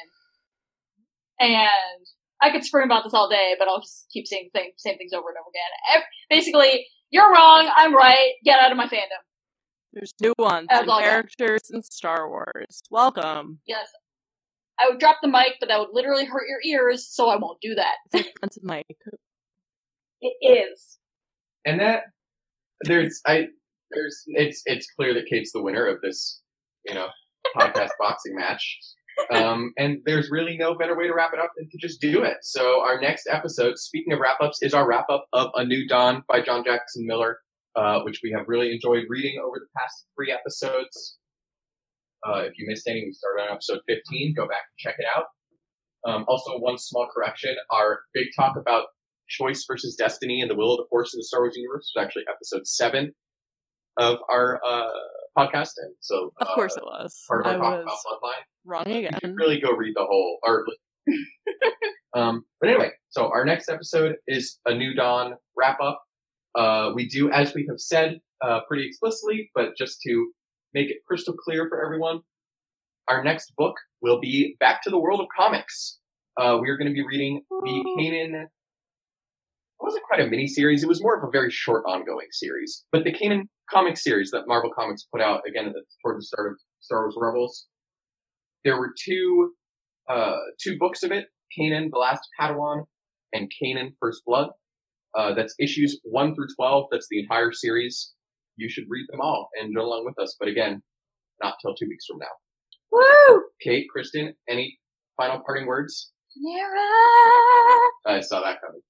S2: And I could scream about this all day, but I'll just keep saying the same, same things over and over again. Ev- basically, you're wrong, I'm right, get out of my fandom.
S1: There's nuance
S2: That's
S1: and
S2: all I got.
S1: characters in Star Wars. Welcome.
S2: Yes. I would drop the mic, but that would literally hurt your ears, so I won't do that.
S1: It's an offensive mic.
S2: It is.
S3: And that, there's, I, there's, it's, it's clear that Kate's the winner of this, you know, podcast boxing match. Um, and there's really no better way to wrap it up than to just do it. So our next episode, speaking of wrap-ups, is our wrap-up of A New Dawn by John Jackson Miller, uh, which we have really enjoyed reading over the past three episodes. Uh, if you missed any, we started on episode fifteen. Go back and check it out. Um, also, one small correction. Our big talk about choice versus destiny and the will of the Force in the Star Wars universe was actually episode seven of our uh, podcast. And so,
S1: Of
S3: uh,
S1: course it was.
S3: part of our
S1: I
S3: talk about
S1: was
S3: Bloodline.
S1: wrong
S3: You
S1: again.
S3: should really go read the whole, or, um, but anyway, so our next episode is A New Dawn wrap up. Uh, we do, as we have said, uh, pretty explicitly, but just to make it crystal clear for everyone, our next book will be Back to the World of Comics. Uh, we are going to be reading the Kanan. It wasn't quite a mini series; it was more of a very short, ongoing series. But the Kanan comic series that Marvel Comics put out again at the, toward the start of Star Wars Rebels. There were two, uh, two books of it: Kanan, The Last Padawan, and Kanan, First Blood. Uh, that's issues one through twelve. That's the entire series. You should read them all and join along with us. But again, not till two weeks from now.
S2: Woo!
S3: Kate, Kristen, any final parting words?
S2: Nara!
S3: I saw that coming.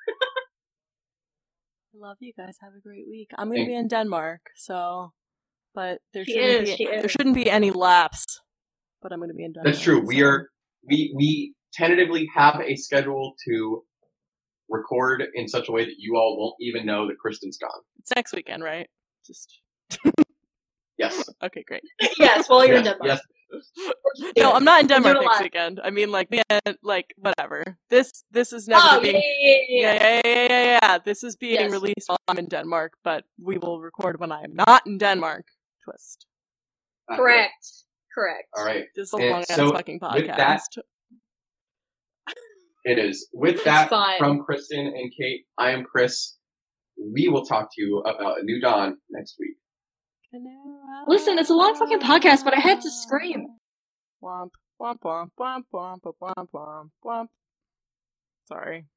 S1: I love you guys. Have a great week. I'm going to
S3: Thank-
S1: be in Denmark, so, but there
S2: She
S1: shouldn't
S2: is,
S1: be
S2: she is.
S1: there shouldn't be any lapse. But I'm going to be in Denmark.
S3: That's true. We
S1: so-
S3: are we we tentatively have a schedule to record in such a way that you all won't even know that Kristen's gone.
S1: It's next weekend, right? Just
S3: Yes.
S1: okay, great.
S2: Yes, while you're in
S3: yes.
S2: Denmark.
S3: Yes.
S1: No, I'm not in
S2: We'll do
S1: Denmark
S2: it
S1: next
S2: live.
S1: weekend. I mean, like, yeah, like whatever. This this is never
S2: Oh, yeah,
S1: being.
S2: yeah, yeah, yeah.
S1: Yeah, yeah, yeah, yeah, yeah. This is being
S2: Yes.
S1: released while I'm in Denmark, but we will record when I am not in Denmark. Twist.
S2: Correct. Correct.
S3: All right.
S1: This is a
S3: And
S1: long ass
S3: so,
S1: fucking
S3: with
S1: podcast.
S3: that- It is. With
S2: It's
S3: that,
S2: fine.
S3: from Kristen and Kate, I am Chris. We will talk to you about A New Dawn next week.
S2: Listen, it's a long fucking podcast, but I had to scream.
S1: Womp, womp, womp, womp, womp, womp, womp, womp. Sorry.